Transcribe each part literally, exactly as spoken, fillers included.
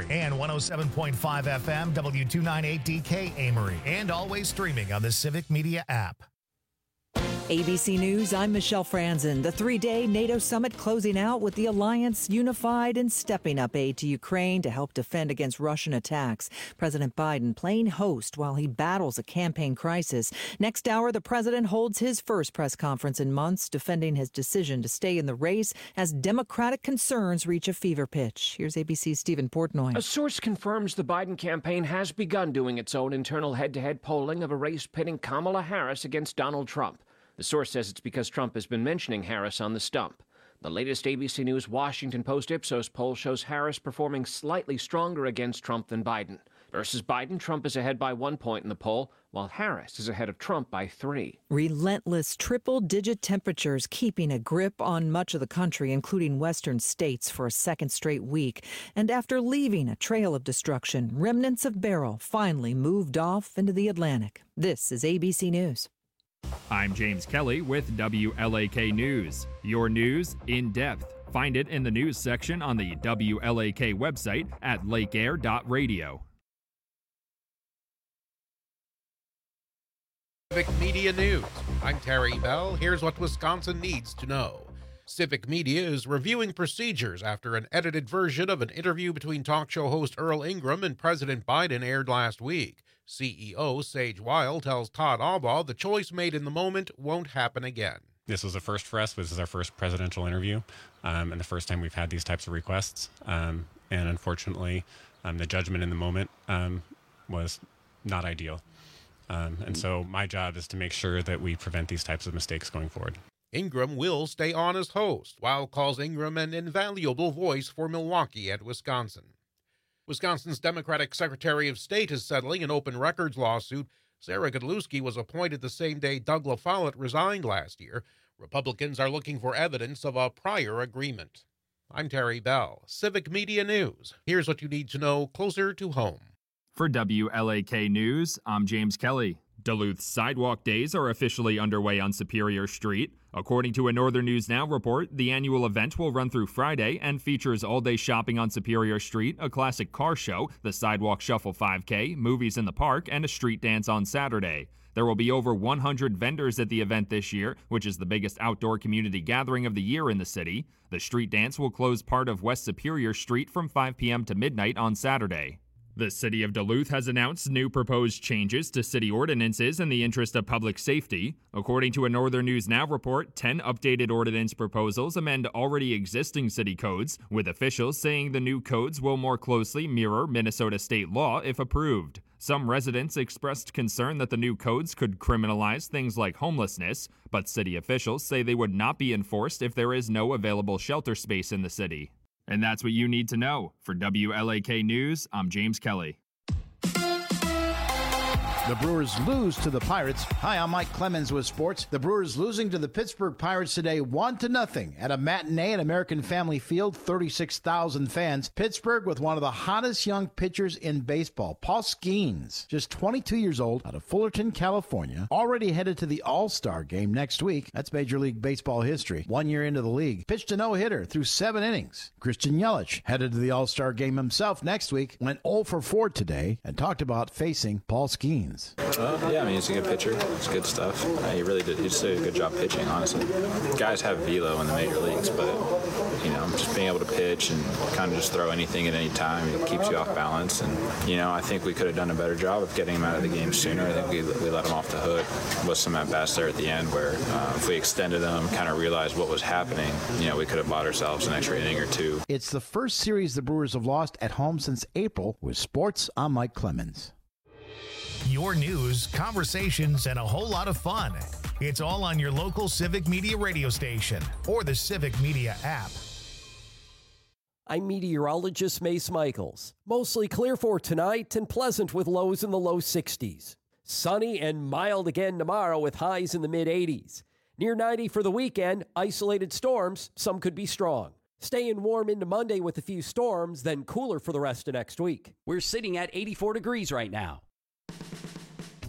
and one oh seven point five F M, W two ninety-eight D K Amory, and always streaming on the Civic Media app. A B C News, I'm Michelle Franzen. The three-day NATO summit closing out with the alliance unified and stepping up aid to Ukraine to help defend against Russian attacks. President Biden playing host while he battles a campaign crisis. Next hour, the president holds his first press conference in months, defending his decision to stay in the race as Democratic concerns reach a fever pitch. Here's A B C's Stephen Portnoy. A source confirms the Biden campaign has begun doing its own internal head-to-head polling of a race pitting Kamala Harris against Donald Trump. The source says it's because Trump has been mentioning Harris on the stump. The latest A B C News Washington Post Ipsos poll shows Harris performing slightly stronger against Trump than Biden. Versus Biden, Trump is ahead by one point in the poll, while Harris is ahead of Trump by three. Relentless triple-digit temperatures keeping a grip on much of the country, including western states, for a second straight week. And after leaving a trail of destruction, remnants of Beryl finally moved off into the Atlantic. This is A B C News. I'm James Kelly with W L A K News. Your news in depth. Find it in the news section on the W L A K website at lake air dot radio. Civic Media News. I'm Terry Bell. Here's what Wisconsin needs to know. Civic Media is reviewing procedures after an edited version of an interview between talk show host Earl Ingram and President Biden aired last week. C E O Sage Weil tells Todd Albaugh the choice made in the moment won't happen again. This was a first for us. This is our first presidential interview, um, and the first time we've had these types of requests. Um, and unfortunately, um, the judgment in the moment um, was not ideal. Um, and so my job is to make sure that we prevent these types of mistakes going forward. Ingram will stay on as host. Weil calls Ingram an invaluable voice for Milwaukee and Wisconsin. Wisconsin's Democratic Secretary of State is settling an open records lawsuit. Sarah Godlewski was appointed the same day Doug LaFollette resigned last year. Republicans are looking for evidence of a prior agreement. I'm Terry Bell, Civic Media News. Here's what you need to know closer to home. For W L A K News, I'm James Kelly. Duluth's Sidewalk Days are officially underway on Superior Street. According to a Northern News Now report, the annual event will run through Friday and features all-day shopping on Superior Street, a classic car show, the Sidewalk Shuffle five K, movies in the park, and a street dance on Saturday. There will be over one hundred vendors at the event this year, which is the biggest outdoor community gathering of the year in the city. The street dance will close part of West Superior Street from five p.m. to midnight on Saturday. The city of Duluth has announced new proposed changes to city ordinances in the interest of public safety. According to a Northern News Now report, ten updated ordinance proposals amend already existing city codes, with officials saying the new codes will more closely mirror Minnesota state law if approved. Some residents expressed concern that the new codes could criminalize things like homelessness, but city officials say they would not be enforced if there is no available shelter space in the city. And that's what you need to know. For W L A K News, I'm James Kelly. The Brewers lose to the Pirates. Hi, I'm Mike Clemens with sports. The Brewers losing to the Pittsburgh Pirates today one to nothing at a matinee at American Family Field, thirty-six thousand fans. Pittsburgh with one of the hottest young pitchers in baseball, Paul Skeens, just twenty-two years old, out of Fullerton, California, already headed to the All-Star game next week. That's Major League Baseball history. One year into the league, pitched a no-hitter through seven innings. Christian Yelich headed to the All-Star game himself next week, went oh for four today, and talked about facing Paul Skeens. Uh, yeah, I mean, he's a good pitcher. It's good stuff. Uh, he really did. He just did a good job pitching, honestly. Guys have velo in the major leagues, but, you know, just being able to pitch and kind of just throw anything at any time, it keeps you off balance. And, you know, I think we could have done a better job of getting him out of the game sooner. I think we, we let him off the hook with some at-bats there at the end where uh, if we extended them, kind of realized what was happening, you know, we could have bought ourselves an extra inning or two. It's the first series the Brewers have lost at home since April. With sports, I'm Mike Clemens. Your news, conversations, and a whole lot of fun. It's all on your local Civic Media radio station or the Civic Media app. I'm meteorologist Mace Michaels. Mostly clear for tonight and pleasant with lows in the low sixties. Sunny and mild again tomorrow with highs in the mid eighties. Near ninety for the weekend, isolated storms, some could be strong. Staying warm into Monday with a few storms, then cooler for the rest of next week. We're sitting at eighty-four degrees right now.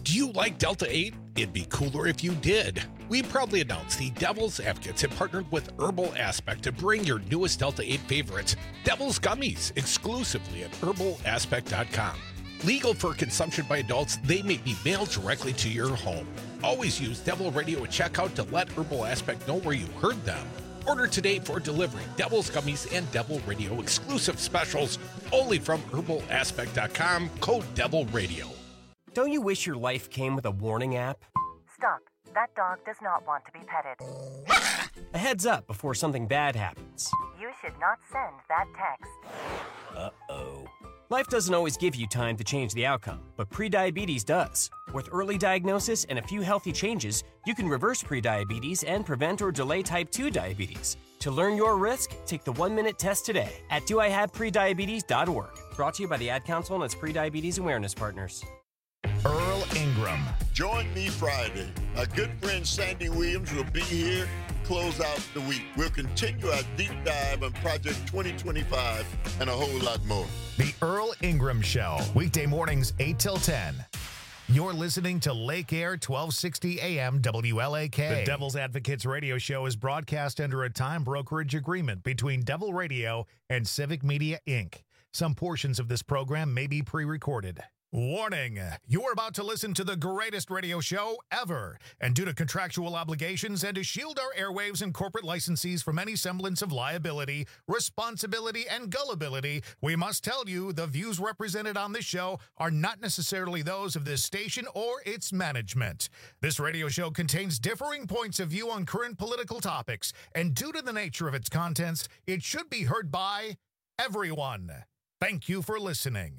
Do you like Delta eight? It'd be cooler if you did. We proudly announce the Devil's Advocates have partnered with Herbal Aspect to bring your newest Delta eight favorites, Devil's Gummies, exclusively at herbal aspect dot com. Legal for consumption by adults, they may be mailed directly to your home. Always use Devil Radio at checkout to let Herbal Aspect know where you heard them. Order today for delivery. Devil's Gummies and Devil Radio exclusive specials only from herbal aspect dot com, code Devil Radio. Don't you wish your life came with a warning app? Stop. That dog does not want to be petted. A heads up before something bad happens. You should not send that text. Uh-oh. Life doesn't always give you time to change the outcome, but prediabetes does. With early diagnosis and a few healthy changes, you can reverse prediabetes and prevent or delay type two diabetes. To learn your risk, take the one-minute test today at do I have prediabetes dot org. Brought to you by the Ad Council and its Prediabetes Awareness Partners. Earl Ingram. Join me Friday. My good friend Sandy Williams will be here to close out the week. We'll continue our deep dive on Project twenty twenty-five and a whole lot more. The Earl Ingram Show, weekday mornings eight till ten. You're listening to Lake Air twelve sixty A M W L A K. The Devil's Advocates radio show is broadcast under a time brokerage agreement between Devil Radio and Civic Media, Incorporated. Some portions of this program may be pre-recorded. Warning, you're about to listen to the greatest radio show ever, and due to contractual obligations and to shield our airwaves and corporate licensees from any semblance of liability, responsibility, and gullibility, we must tell you the views represented on this show are not necessarily those of this station or its management. This radio show contains differing points of view on current political topics, and due to the nature of its contents, it should be heard by everyone. Thank you for listening.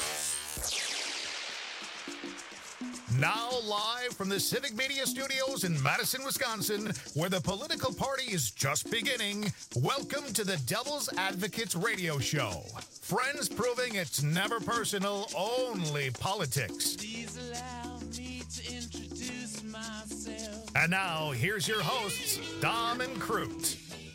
Now live from the Civic Media Studios in Madison, Wisconsin, where the political party is just beginning, welcome to the Devil's Advocates radio show. Friends proving it's never personal, only politics. Please allow me to introduce myself. And now, here's your hosts, Dom and Crute.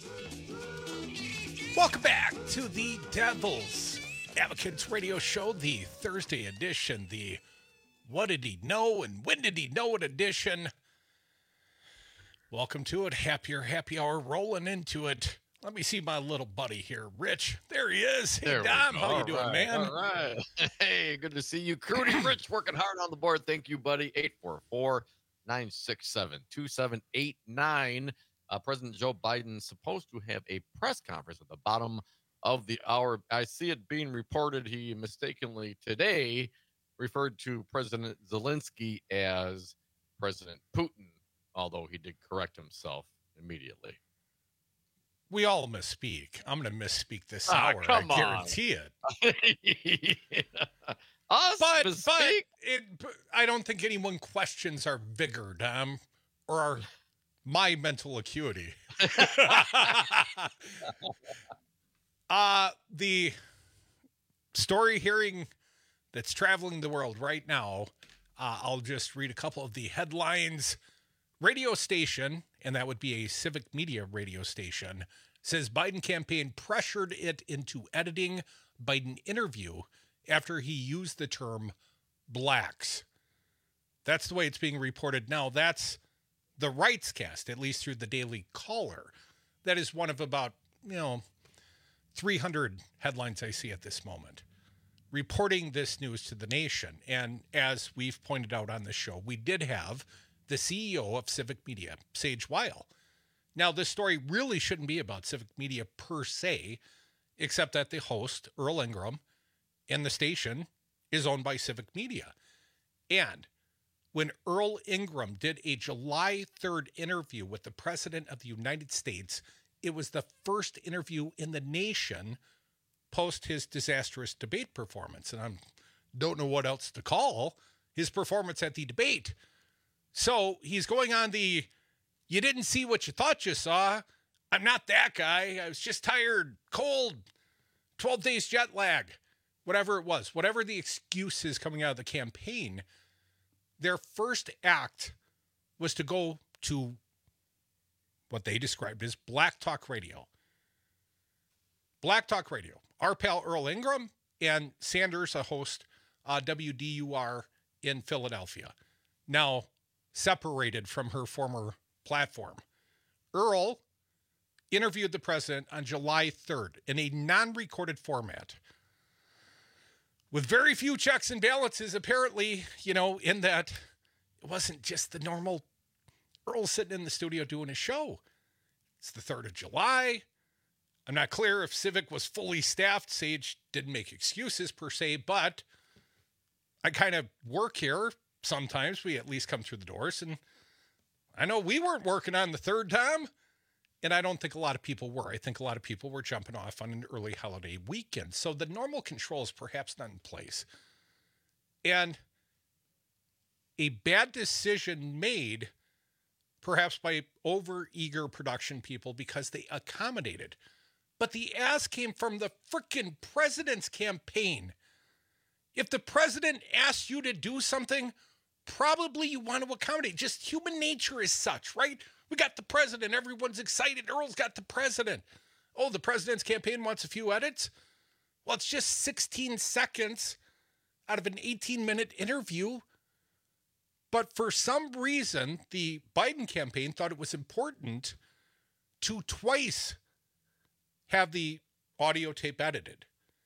Welcome back to the Devil's Advocates radio show, the Thursday edition, the What Did He Know and When Did He Know It edition. Welcome to it. Happier Happy Hour rolling into it. Let me see my little buddy here, Rich. There he is. Hey, there Dom, how all you doing, right, man? All right. Hey, good to see you. Crudy Rich working hard on the board. Thank you, buddy. eight four four, nine six seven, two seven eight nine. Uh, President Joe Biden's supposed to have a press conference at the bottom of the hour. I see it being reported he mistakenly today referred to President Zelensky as President Putin, although he did correct himself immediately. We all misspeak. I'm going to misspeak this oh, hour. Come I guarantee on. it. Us but, misspeak? but it, I don't think anyone questions our vigor, Dom, or our my mental acuity. uh, the story hearing that's traveling the world right now. Uh, I'll just read a couple of the headlines. Radio station, and that would be a Civic Media radio station, says Biden campaign pressured it into editing Biden interview after he used the term blacks. That's the way it's being reported now. That's the Rights Cast, at least through the Daily Caller. That is one of about, you know, three hundred headlines I see at this moment, reporting this news to the nation. And as we've pointed out on this show, we did have the C E O of Civic Media, Sage Weil. Now, this story really shouldn't be about Civic Media per se, except that the host, Earl Ingram, and the station is owned by Civic Media. And when Earl Ingram did a July third interview with the President of the United States, it was the first interview in the nation post his disastrous debate performance. And I don't know what else to call his performance at the debate. So he's going on the, you didn't see what you thought you saw. I'm not that guy. I was just tired, cold, twelve days jet lag, whatever it was, whatever the excuse is coming out of the campaign. Their first act was to go to what they described as Black Talk Radio. Black Talk Radio. Our pal Earl Ingram and Sanders, a host, uh, W D U R in Philadelphia. now separated from her former platform. Earl interviewed the president on July third in a non-recorded format with very few checks and balances, apparently, you know, in that it wasn't just the normal Earl sitting in the studio doing a show. It's the third of July. I'm not clear if Civic was fully staffed. Sage didn't make excuses per se, but I kind of work here. Sometimes we at least come through the doors, and I know we weren't working on the third time, and I don't think a lot of people were. I think a lot of people were jumping off on an early holiday weekend. So the normal controls perhaps not in place. And a bad decision made perhaps by over-eager production people because they accommodated. But the ask came from the frickin' president's campaign. If the president asks you to do something, probably you want to accommodate. Just human nature is such, right? We got the president. Everyone's excited. Earl's got the president. Oh, the president's campaign wants a few edits? Well, it's just sixteen seconds out of an eighteen-minute interview. But for some reason, the Biden campaign thought it was important to twice have the audio tape edited.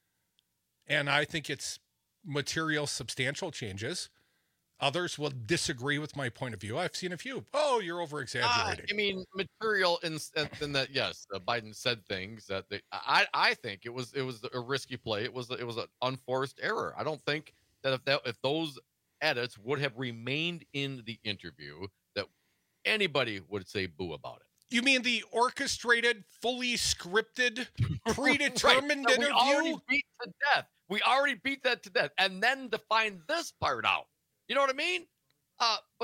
And I think it's material, substantial changes. Others will disagree with my point of view. I've seen a few. Oh, you're over-exaggerating. Uh, I mean, material in, in that, yes, uh, Biden said things that they, I, I think it was it was a risky play. It was it was an unforced error. I don't think that if that if those edits would have remained in the interview, that anybody would say boo about it. You mean the orchestrated, fully scripted, predetermined right. interview? We already beat to death. We already beat that to death. And then to find this part out. You know what I mean? Uh, but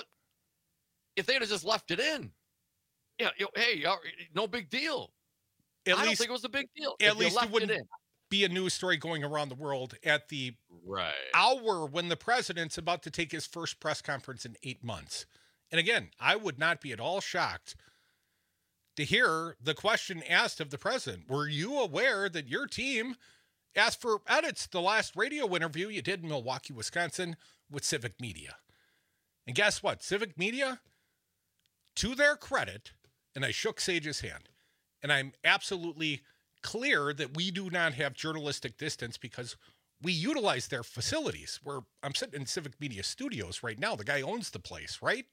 if they'd have just left it in, yeah, you know, hey, no big deal. At I least, don't think it was a big deal. At least it wouldn't it be a news story going around the world at the right hour when the president's about to take his first press conference in eight months. And again, I would not be at all shocked to hear the question asked of the president. Were you aware that your team asked for edits the last radio interview you did in Milwaukee, Wisconsin with Civic Media? And guess what? Civic Media, to their credit, and I shook Sage's hand, and I'm absolutely clear that we do not have journalistic distance because we utilize their facilities. Where I'm sitting in Civic Media Studios right now. The guy owns the place, right?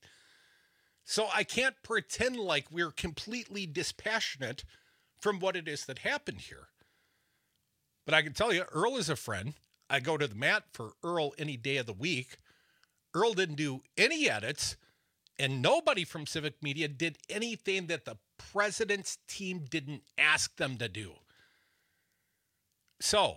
So I can't pretend like we're completely dispassionate from what it is that happened here. But I can tell you, Earl is a friend. I go to the mat for Earl any day of the week. Earl didn't do any edits, and nobody from Civic Media did anything that the president's team didn't ask them to do. So,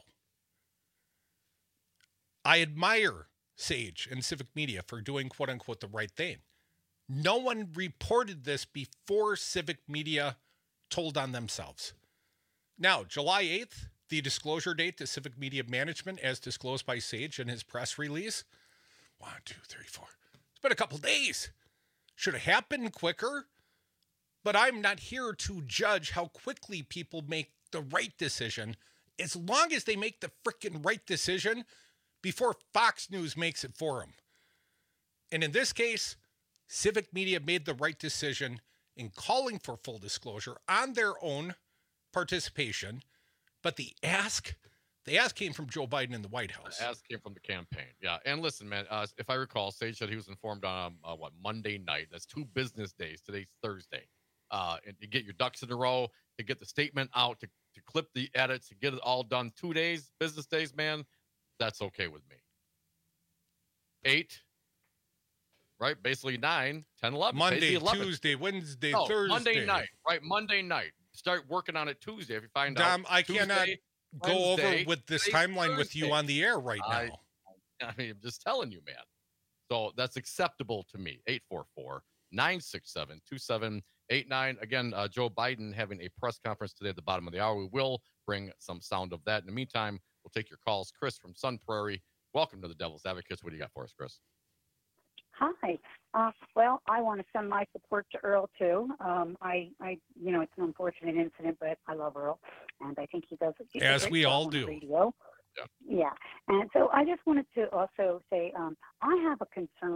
I admire Sage and Civic Media for doing quote-unquote the right thing. No one reported this before Civic Media told on themselves. Now, July eighth, the disclosure date to Civic Media Management as disclosed by Sage in his press release. One, two, three, four. It's been a couple days. Should have happened quicker, but I'm not here to judge how quickly people make the right decision as long as they make the frickin' right decision before Fox News makes it for them. And in this case, Civic Media made the right decision in calling for full disclosure on their own participation. But the ask, the ask came from Joe Biden in the White House. The ask came from the campaign. Yeah. And listen, man, uh, if I recall, Sage said he was informed on uh, what, Monday night. That's two business days. Today's Thursday. Uh, and you get your ducks in a row, to get the statement out, to, to clip the edits, to get it all done. Two days, business days, man, that's okay with me. Eight. Right, basically nine, ten, eleven. Monday, eleven. Tuesday, Wednesday, no, Thursday. Monday night, right? Monday night. Start working on it Tuesday if you find Dom, out. I Tuesday, cannot go Wednesday, over with this Thursday, timeline with you on the air right now. I, I mean, I'm just telling you, man. So that's acceptable to me. eight four four, nine six seven, two seven eight nine. Again, uh, Joe Biden having a press conference today at the bottom of the hour. We will bring some sound of that. In the meantime, we'll take your calls. Chris from Sun Prairie, welcome to the Devil's Advocates. What do you got for us, Chris? Hi. Uh, well, I want to send my support to Earl, too. Um, I, I, you know, it's an unfortunate incident, but I love Earl, and I think he does it. As we all do. Radio. Yeah. yeah. And so I just wanted to also say um, I have a concern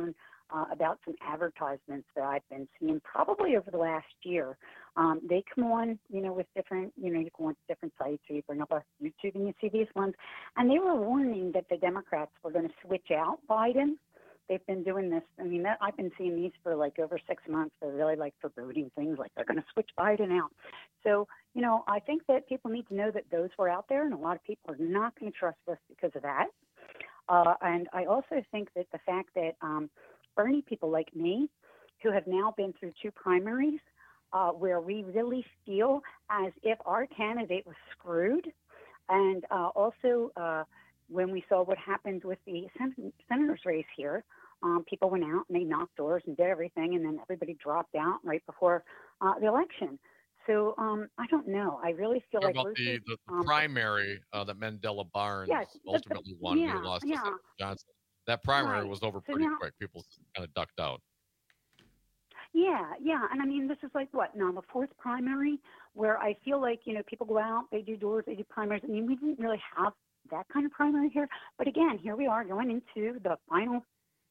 uh, about some advertisements that I've been seeing probably over the last year. Um, they come on, you know, with different, you know, you go on to different sites, or you bring up a YouTube and you see these ones, and they were warning that the Democrats were going to switch out Biden. They've been doing this. I mean, that, I've been seeing these for like over six months. They're really like foreboding things, like they're going to switch Biden out. So, you know, I think that people need to know that those were out there, and a lot of people are not going to trust us because of that. Uh, and I also think that the fact that um, Bernie people like me, who have now been through two primaries, uh, where we really feel as if our candidate was screwed, and uh, also uh, when we saw what happened with the sen- senator's race here, um, people went out and they knocked doors and did everything, and then everybody dropped out right before uh, the election. So um, I don't know. I really feel Talk like about the, the, the um, primary uh, that Mandela Barnes yes, ultimately the, won. Yeah, we lost yeah. to Senator Johnson. That primary Right. was over So pretty now- quick. People kind of ducked out. Yeah, yeah. And I mean, this is like what, now the fourth primary, where I feel like, you know, people go out, they do doors, they do primaries. I mean, we didn't really have that kind of primary here. But again, here we are going into the final,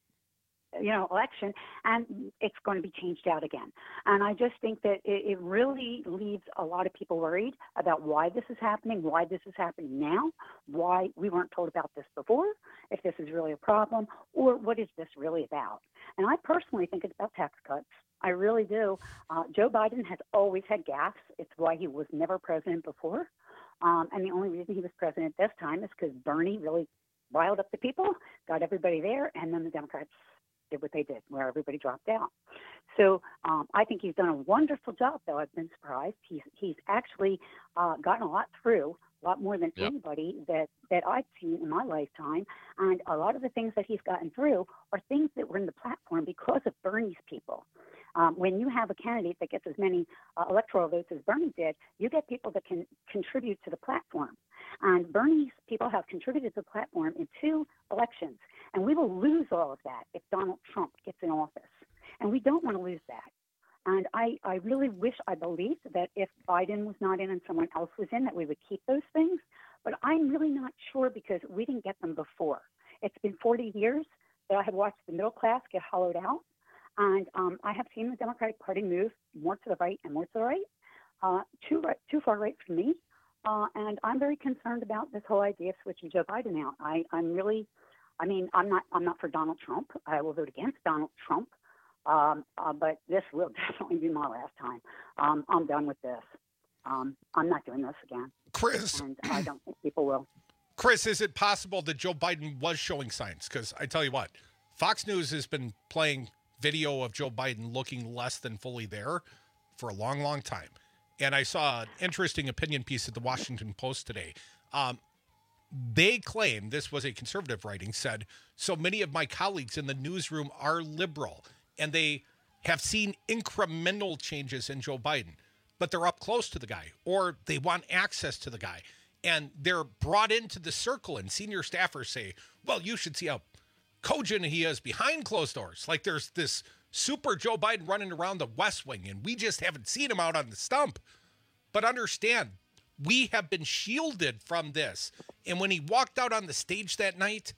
you know, election, and it's going to be changed out again. And I just think that it, it really leaves a lot of people worried about why this is happening, why this is happening now, why we weren't told about this before, if this is really a problem, or what is this really about. And I personally think it's about tax cuts. I really do. Uh, Joe Biden has always had gaffes. It's why he was never president before. Um, and the only reason he was president this time is because Bernie really riled up the people, got everybody there, and then the Democrats did what they did, where everybody dropped out. So um, I think he's done a wonderful job, though. I've been surprised. He's he's actually uh, gotten a lot through, a lot more than Yep. anybody that, that I've seen in my lifetime. And a lot of the things that he's gotten through are things that were in the platform because of Bernie's people. Um, when you have a candidate that gets as many uh, electoral votes as Bernie did, you get people that can contribute to the platform. And Bernie's people have contributed to the platform in two elections. And we will lose all of that if Donald Trump gets in office. And we don't want to lose that. And I, I really wish, I believed that if Biden was not in and someone else was in, that we would keep those things. But I'm really not sure because we didn't get them before. It's been forty years that I have watched the middle class get hollowed out. And um, I have seen the Democratic Party move more to the right and more to the right, uh, too, right, too far right for me. Uh, and I'm very concerned about this whole idea of switching Joe Biden out. I, I'm really, I mean, I'm not, I'm not for Donald Trump. I will vote against Donald Trump. Um, uh, but this will definitely be my last time. Um, I'm done with this. Um, I'm not doing this again. Chris. And I don't think people will. Chris, is it possible that Joe Biden was showing signs? Because I tell you what, Fox News has been playing video of Joe Biden looking less than fully there for a long, long time. And I saw an interesting opinion piece at the Washington Post today. Um, they claim, this was a conservative writing, said, so many of my colleagues in the newsroom are liberal, and they have seen incremental changes in Joe Biden, but they're up close to the guy, or they want access to the guy. And they're brought into the circle, and senior staffers say, well, you should see how cogent he is behind closed doors. Like there's this super Joe Biden running around the West Wing, and we just haven't seen him out on the stump. But understand, we have been shielded from this. And when he walked out on the stage that night,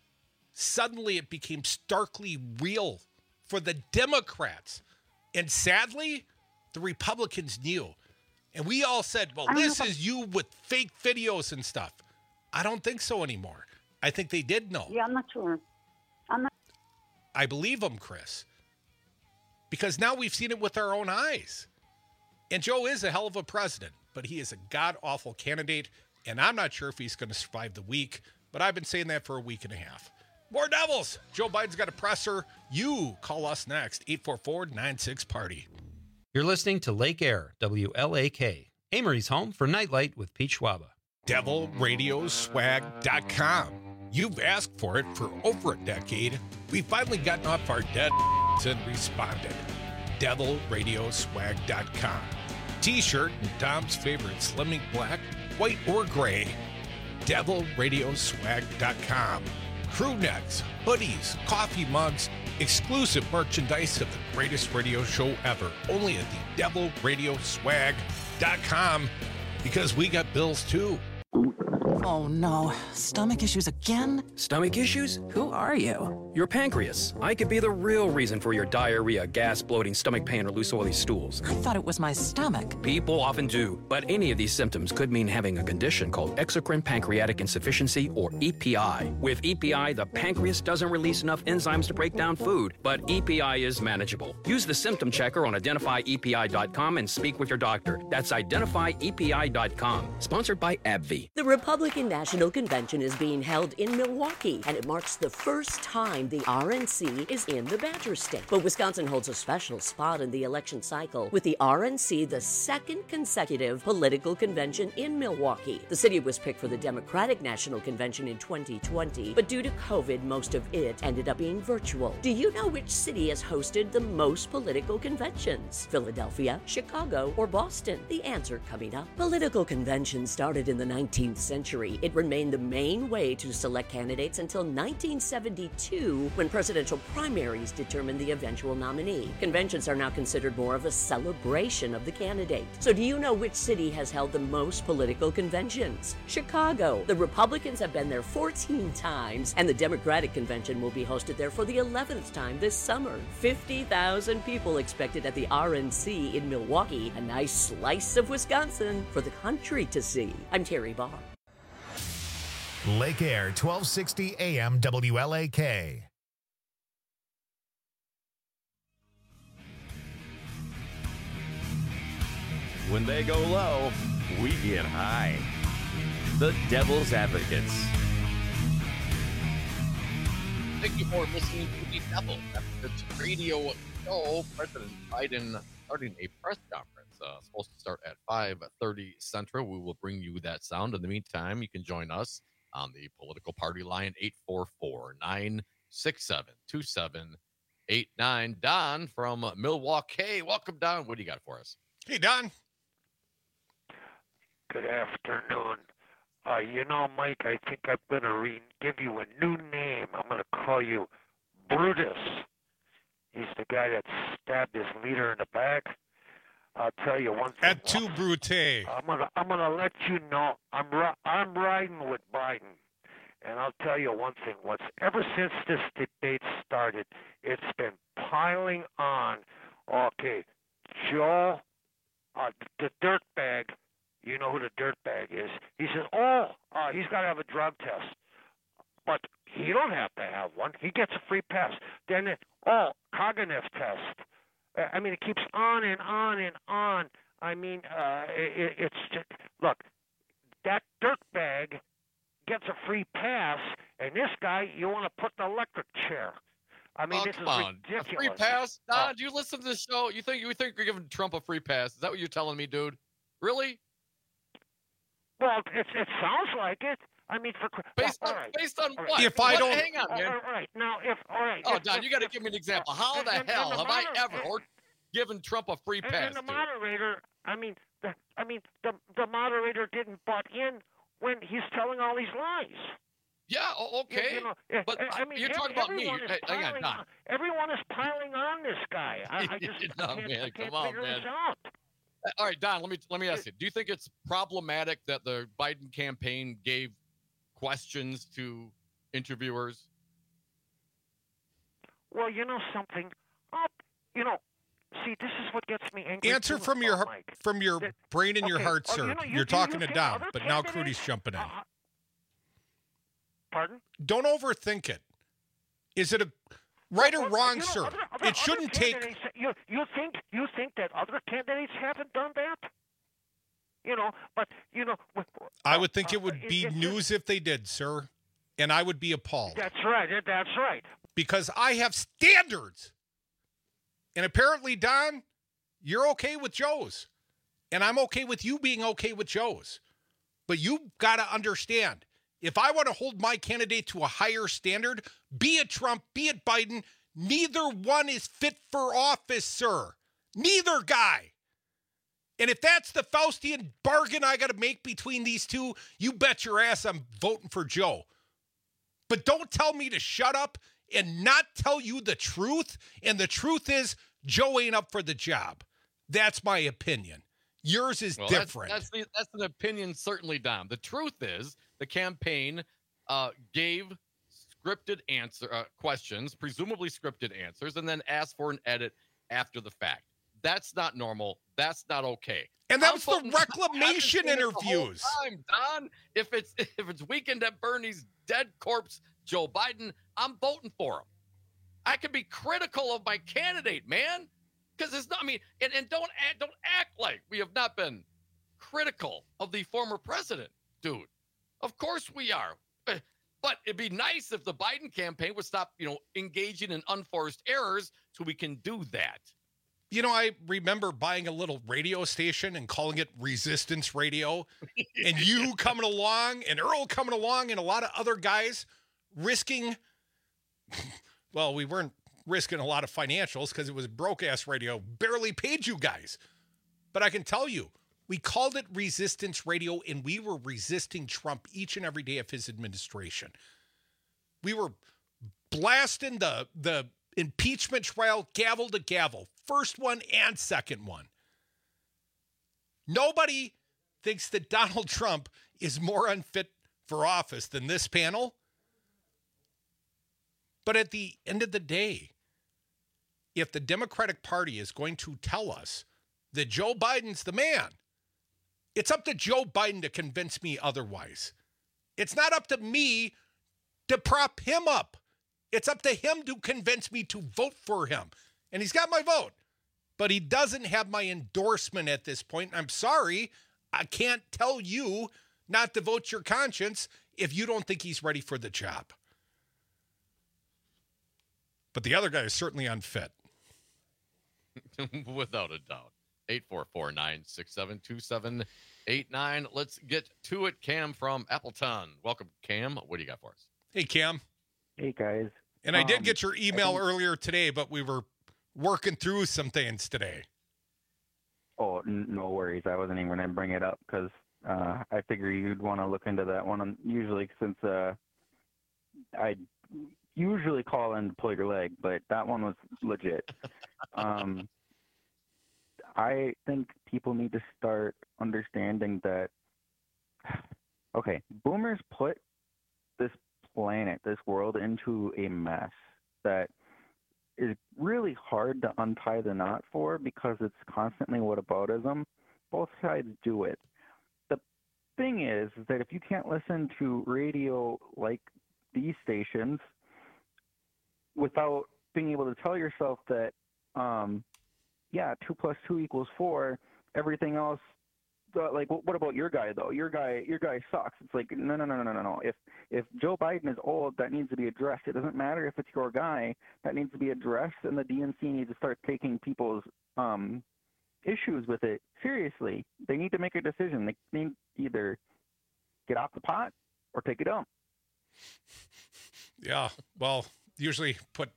suddenly it became starkly real for the Democrats. And sadly, the Republicans knew. And we all said, well, this is you with fake videos and stuff. I don't think so anymore. I think they did know. Yeah, I'm not sure. I'm not. I believe them, Chris. Because now we've seen it with our own eyes. And Joe is a hell of a president, but he is a god-awful candidate, and I'm not sure if he's going to survive the week, but I've been saying that for a week and a half. More Devils! Joe Biden's got a presser. You call us next, eight four four, nine six, party. You're listening to Lake Air, W L A K, Amory's home for Nightlight with Pete Schwaba. devil radio swag dot com. You've asked for it for over a decade. We've finally gotten off our dead and responded. devil radio swag dot com. T-shirt and Tom's favorite Slimming Black, white or gray. devil radio swag dot com. Crew necks, hoodies, coffee mugs, exclusive merchandise of the greatest radio show ever. Only at the devil radio swag dot com, because we got bills too. Oh no, stomach issues again? Stomach issues? Who are you? Your pancreas. I could be the real reason for your diarrhea, gas, bloating, stomach pain, or loose oily stools. I thought it was my stomach. People often do, but any of these symptoms could mean having a condition called exocrine pancreatic insufficiency, or E P I. With E P I, the pancreas doesn't release enough enzymes to break down food, but E P I is manageable. Use the symptom checker on identify E P I dot com and speak with your doctor. That's identify E P I dot com. Sponsored by AbbVie. The Republican National Convention is being held in Milwaukee, and it marks the first time the R N C is in the Badger State. But Wisconsin holds a special spot in the election cycle, with the R N C the second consecutive political convention in Milwaukee. The city was picked for the Democratic National Convention in twenty twenty, but due to COVID, most of it ended up being virtual. Do you know which city has hosted the most political conventions? Philadelphia, Chicago, or Boston? The answer coming up. Political conventions started in the nineteenth century. It remained the main way to select candidates until nineteen seventy-two, when presidential primaries determined the eventual nominee. Conventions are now considered more of a celebration of the candidate. So do you know which city has held the most political conventions? Chicago. The Republicans have been there fourteen times, and the Democratic convention will be hosted there for the eleventh time this summer. fifty thousand people expected at the R N C in Milwaukee, a nice slice of Wisconsin for the country to see. I'm Terry Barr. Lake Air, twelve sixty A M W L A K. When they go low, we get high. The Devil's Advocates. Thank you for listening to the Devil's Advocates radio show. President Biden starting a press conference. Uh, supposed to start at five thirty Central. We will bring you that sound. In the meantime, you can join us on the political party line, eight four four, nine six seven, two seven eight nine. Don from Milwaukee. Welcome, Don. What do you got for us? Hey, Don. Good afternoon. Uh, you know, Mike, I think I'm going to re- give you a new name. I'm going to call you Brutus. He's the guy that stabbed his leader in the back. I'll tell you one thing. Et tu, Brute. I'm gonna, I'm gonna let you know. I'm, ri- I'm riding with Biden, and I'll tell you one thing. What's ever since this debate started, it's been piling on. Okay, Joe, uh, the dirtbag. You know who the dirtbag is. He says, "Oh, uh, he's got to have a drug test," but he don't have to have one. He gets a free pass. Then, it, oh, cognitive test. I mean, it keeps on and on and on. I mean, uh, it, it's just, look, that dirtbag gets a free pass, and this guy, you want to put the electric chair. I mean, oh, this come is on. ridiculous. A free pass? Don, uh, do you listen to the show? You think you think you're giving Trump a free pass? Is that what you're telling me, dude? Really? Well, it, it sounds like it. I mean, for based well, on right. based on right. what? If what? I don't, hang on, man. Uh, all right now, if all right. Oh, if, Don, if, you got to if, give me an example. Uh, How and, the and, hell and the have I moder- ever and, given Trump a free and, pass? And the dude? moderator, I mean, the, I mean, the the moderator didn't butt in when he's telling all these lies. Yeah, oh, okay. You, you know, but I, I mean, you're every, talking about me. Is Hey, hang on, piling Don. on, everyone is piling on this guy. I, I just no, I can't, man, I can't come on, figure man. this out. All right, Don, let me let me ask you. Do you think it's problematic that the Biden campaign gave questions to interviewers? Well, you know something. Uh, you know, see, this is what gets me angry. Answer too, from your oh, Mike. from your that, brain and your okay, heart, oh, sir. You know, you, You're you, talking you to Don, other but now candidates- Crudy's jumping in. Uh, pardon? Don't overthink it. Is it a right or Well, wrong, you know, sir? other- other- It shouldn't other take. candidates- You you think you think that other candidates haven't done that? You know, but you know. I would think uh, it would it- be it's news if they did, sir, and I would be appalled. That's right. That's right. Because I have standards, and apparently, Don, you're okay with Joe's, and I'm okay with you being okay with Joe's. But you got to understand, if I want to hold my candidate to a higher standard, be it Trump, be it Biden, neither one is fit for office, sir. Neither guy. And if that's the Faustian bargain I got to make between these two, you bet your ass I'm voting for Joe. But don't tell me to shut up and not tell you the truth. And the truth is, Joe ain't up for the job. That's my opinion. Yours is well, different. That's, that's, that's an opinion, certainly, Dom. The truth is the campaign uh, gave scripted answer uh, questions, presumably scripted answers, and then asked for an edit after the fact. That's not normal. That's not okay. And that I'm was the voting- reclamation I've been saying it the whole interviews. time, Don. If it's if it's Weekend at Bernie's dead corpse, Joe Biden, I'm voting for him. I can be critical of my candidate, man, because it's not. I mean, and, and don't act, don't act like we have not been critical of the former president, dude. Of course we are. But it'd be nice if the Biden campaign would stop, you know, engaging in unforced errors so we can do that. You know, I remember buying a little radio station and calling it Resistance Radio, and you coming along, and Earl coming along, and a lot of other guys risking, well, we weren't risking a lot of financials because it was broke-ass radio, barely paid you guys. But I can tell you, we called it Resistance Radio, and we were resisting Trump each and every day of his administration. We were blasting the the impeachment trial gavel to gavel, first one and second one. Nobody thinks that Donald Trump is more unfit for office than this panel. But at the end of the day, if the Democratic Party is going to tell us that Joe Biden's the man, it's up to Joe Biden to convince me otherwise. It's not up to me to prop him up. It's up to him to convince me to vote for him. And he's got my vote. But he doesn't have my endorsement at this point. I'm sorry. I can't tell you not to vote your conscience if you don't think he's ready for the job. But the other guy is certainly unfit. Without a doubt. eight four four, nine six seven, two seven eight nine. Let's get to it. Cam from Appleton. Welcome, Cam. What do you got for us? Hey, Cam. Hey, guys. And I did Um, get your email think- earlier today, but we were working through some things today. Oh, n- no worries. I wasn't even going to bring it up because uh, I figure you'd want to look into that one. And usually, since uh, I usually call in to pull your leg, but that one was legit. um, I think people need to start understanding that, okay, boomers put this planet, this world into a mess that is really hard to untie the knot for because it's constantly whataboutism. Both sides do it. The thing is, is that if you can't listen to radio like these stations without being able to tell yourself that, um, yeah, two plus two equals four, everything else, uh, like, what about your guy, though? Your guy your guy sucks. It's like, no, no, no, no, no, no. If, if Joe Biden is old, that needs to be addressed. It doesn't matter if it's your guy. That needs to be addressed, and the D N C needs to start taking people's um, issues with it seriously. They need to make a decision. They need to either get off the pot or take a dump. Yeah, well, usually put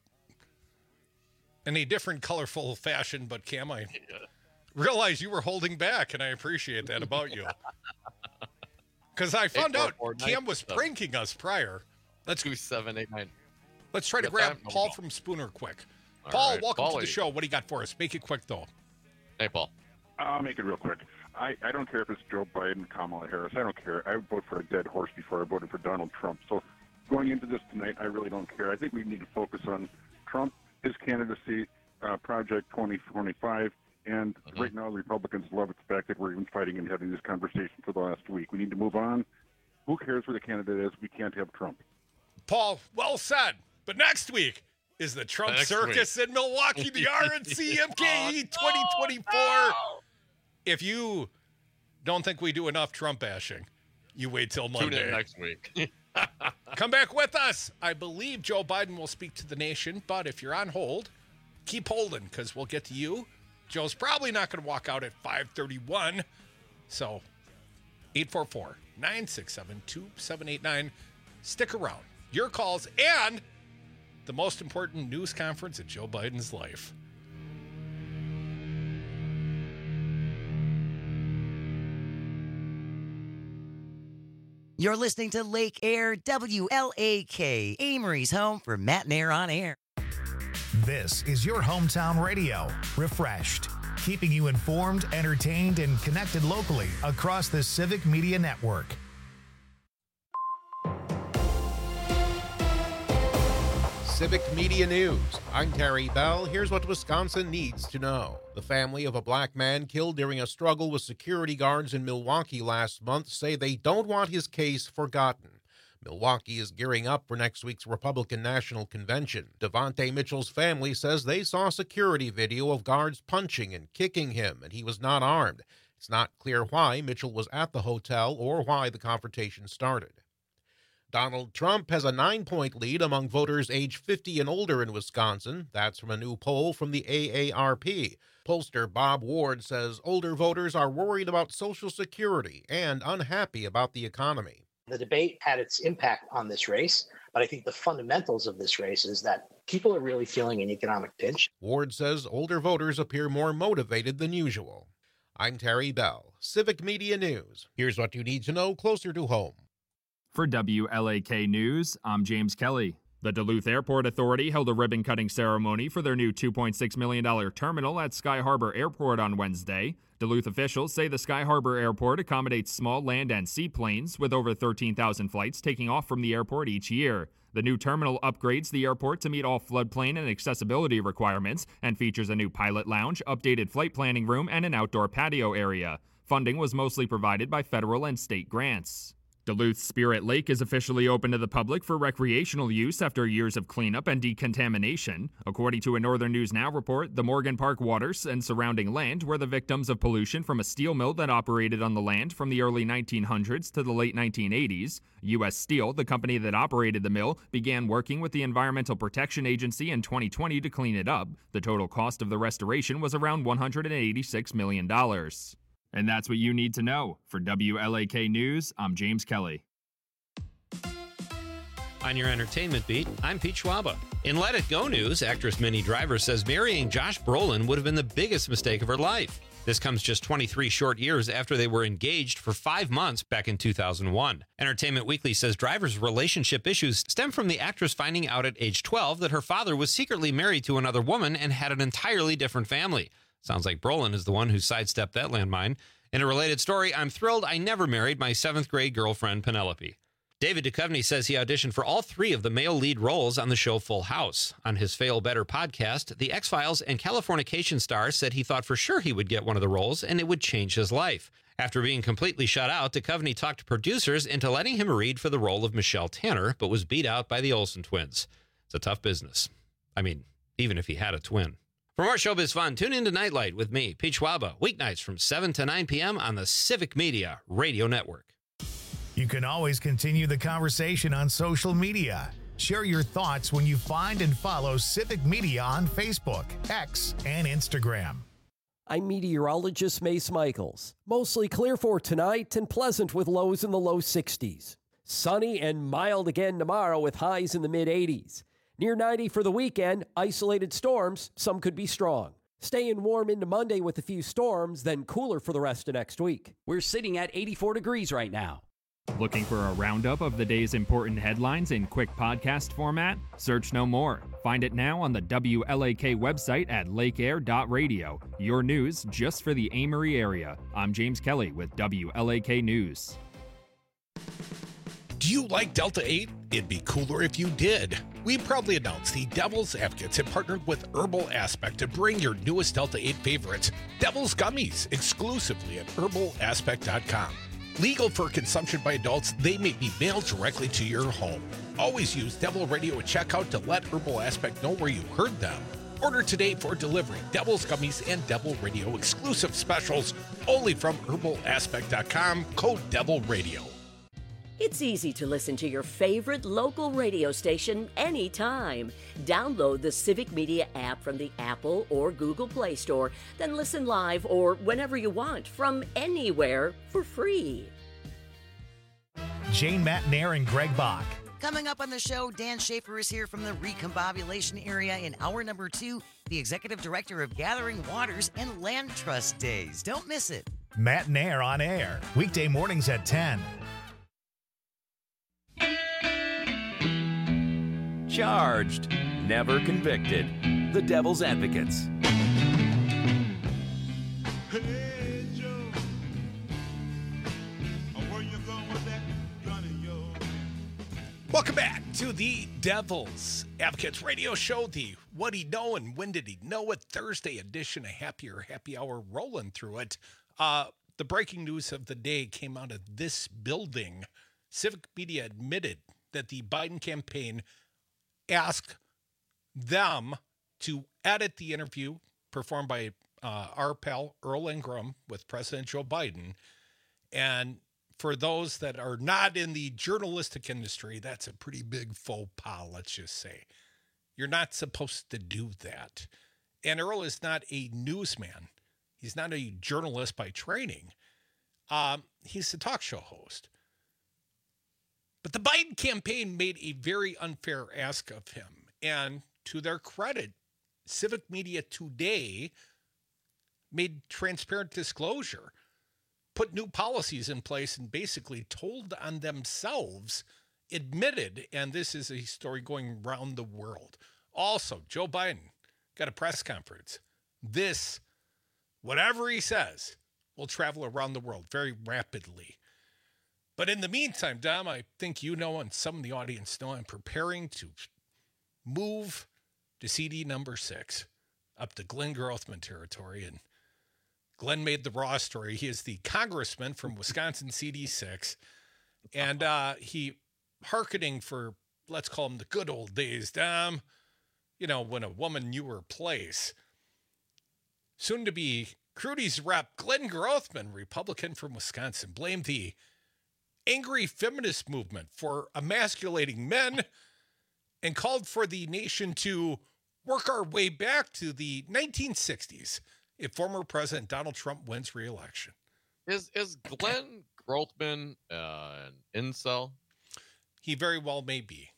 in a different colorful fashion, but Cam, I realized you were holding back, and I appreciate that about you. Because I found out Cam was pranking us prior. Let's two seven eight nine. Let's try to grab Paul from Spooner quick. Paul, welcome to the show. What do you got for us? Make it quick, though. Hey, Paul. I'll make it real quick. I, I don't care if it's Joe Biden, Kamala Harris. I don't care. I would vote for a dead horse before I voted for Donald Trump. So going into this tonight, I really don't care. I think we need to focus on Trump, his candidacy, uh, Project twenty twenty-five, and mm-hmm. right now the Republicans love it the fact that we're even fighting and having this conversation for the last week. We need to move on. Who cares who the candidate is? We can't have Trump. Paul, well said. But next week is the Trump Next Circus week. in Milwaukee, the R N C M K E twenty twenty-four. No! If you don't think we do enough Trump bashing, you wait till Monday. Tune in next week. Come back with us. I believe Joe Biden will speak to the nation, but if you're on hold, keep holding because we'll get to you. Joe's probably not going to walk out at five thirty-one. So eight four four, nine six seven, two seven eight nine. Stick around. Your calls and the most important news conference in Joe Biden's life. You're listening to Lake Air W L A K, Amory's home for Matt and Air on Air. This is your hometown radio, refreshed. keeping you informed, entertained, and connected locally across the Civic Media Network. Civic Media News. I'm Terry Bell. Here's what Wisconsin needs to know. The family of a black man killed during a struggle with security guards in Milwaukee last month say they don't want his case forgotten. Milwaukee is gearing up for next week's Republican National Convention. Devontae Mitchell's family says they saw security video of guards punching and kicking him, and he was not armed. It's not clear why Mitchell was at the hotel or why the confrontation started. Donald Trump has a nine-point lead among voters age fifty and older in Wisconsin. That's from a new poll from the A A R P. Pollster Bob Ward says older voters are worried about Social Security and unhappy about the economy. The debate had its impact on this race, but I think the fundamentals of this race is that people are really feeling an economic pinch. Ward says older voters appear more motivated than usual. I'm Terry Bell, Civic Media News. Here's what you need to know closer to home. For W L A K News, I'm James Kelly. The Duluth Airport Authority held a ribbon-cutting ceremony for their new two point six million dollars terminal at Sky Harbor Airport on Wednesday. Duluth officials say the Sky Harbor Airport accommodates small land and seaplanes, with over thirteen thousand flights taking off from the airport each year. The new terminal upgrades the airport to meet all floodplain and accessibility requirements and features a new pilot lounge, updated flight planning room, and an outdoor patio area. Funding was mostly provided by federal and state grants. Duluth Spirit Lake is officially open to the public for recreational use after years of cleanup and decontamination. According to a Northern News Now report, the Morgan Park waters and surrounding land were the victims of pollution from a steel mill that operated on the land from the early nineteen hundreds to the late nineteen eighties. U S Steel, the company that operated the mill, began working with the Environmental Protection Agency in twenty twenty to clean it up. The total cost of the restoration was around one hundred eighty-six million dollars. And that's what you need to know. For W L A K News, I'm James Kelly. On your entertainment beat, I'm Pete Schwaba. In Let It Go news, actress Minnie Driver says marrying Josh Brolin would have been the biggest mistake of her life. This comes just twenty-three short years after they were engaged for five months back in two thousand one. Entertainment Weekly says Driver's relationship issues stem from the actress finding out at age twelve that her father was secretly married to another woman and had an entirely different family. Sounds like Brolin is the one who sidestepped that landmine. In a related story, I'm thrilled I never married my seventh grade girlfriend, Penelope. David Duchovny says he auditioned for all three of the male lead roles on the show Full House. On his Fail Better podcast, the X-Files and Californication star said he thought for sure he would get one of the roles and it would change his life. After being completely shut out, Duchovny talked to producers into letting him read for the role of Michelle Tanner, but was beat out by the Olsen twins. It's a tough business. I mean, even if he had a twin. For more showbiz fun, tune in to Nightlight with me, Pete Schwaba, weeknights from seven to nine p.m. on the Civic Media Radio Network. You can always continue the conversation on social media. Share your thoughts when you find and follow Civic Media on Facebook, X, and Instagram. I'm meteorologist Mace Michaels. Mostly clear for tonight and pleasant with lows in the low sixties. Sunny and mild again tomorrow with highs in the mid eighties. Near ninety for the weekend, isolated storms, some could be strong. Staying warm into Monday with a few storms, then cooler for the rest of next week. We're sitting at eighty-four degrees right now. Looking for a roundup of the day's important headlines in quick podcast format? Search no more. Find it now on the W L A K website at lake air dot radio. Your news just for the Amory area. I'm James Kelly with W L A K News. Do you like Delta eight? It'd be cooler if you did. We proudly announce the Devil's Advocates have partnered with Herbal Aspect to bring your newest Delta eight favorites, Devil's Gummies, exclusively at herbal aspect dot com. Legal for consumption by adults, they may be mailed directly to your home. Always use Devil Radio at checkout to let Herbal Aspect know where you heard them. Order today for delivery. Devil's Gummies and Devil Radio exclusive specials only from herbal aspect dot com, code Devil Radio. It's easy to listen to your favorite local radio station anytime. Download the Civic Media app from the Apple or Google Play Store, then listen live or whenever you want from anywhere for free. Jane Matnair and Greg Bach. Coming up on the show, Dan Schaefer is here from the Recombobulation area in hour number two, the executive director of Gathering Waters and Land Trust Days. Don't miss it. Matnair on air, weekday mornings at ten. Charged, never convicted. The Devil's Advocates. The Devil's Advocates Radio Show, the What He Know and When Did He Know It Thursday edition, a happier happy hour rolling through it. Uh, the breaking news of the day came out of this building. Civic Media admitted that the Biden campaign asked them to edit the interview performed by uh, our pal Earl Ingram with President Joe Biden. And for those that are not in the journalistic industry, that's a pretty big faux pas, let's just say. You're not supposed to do that. And Earl is not a newsman. He's not a journalist by training. Um, he's a talk show host. But the Biden campaign made a very unfair ask of him. And to their credit, Civic Media today made transparent disclosure, put new policies in place, and basically told on themselves, admitted, and this is a story going around the world. Also, Joe Biden got a press conference. This, whatever he says, will travel around the world very rapidly. But in the meantime, Dom, I think you know, and some of the audience know, I'm preparing to move to C D number six up to Glenn Grothman territory. And Glenn made the raw story. He is the congressman from Wisconsin C D six. And uh, he hearkening for, let's call him the good old days, Dom. You know, when a woman knew her place. Soon to be Crudy's rep, Glenn Grothman, Republican from Wisconsin, blamed the angry feminist movement for emasculating men and called for the nation to work our way back to the nineteen sixties if former President Donald Trump wins re-election. Is is Glenn Grothman uh, an incel? He very well may be.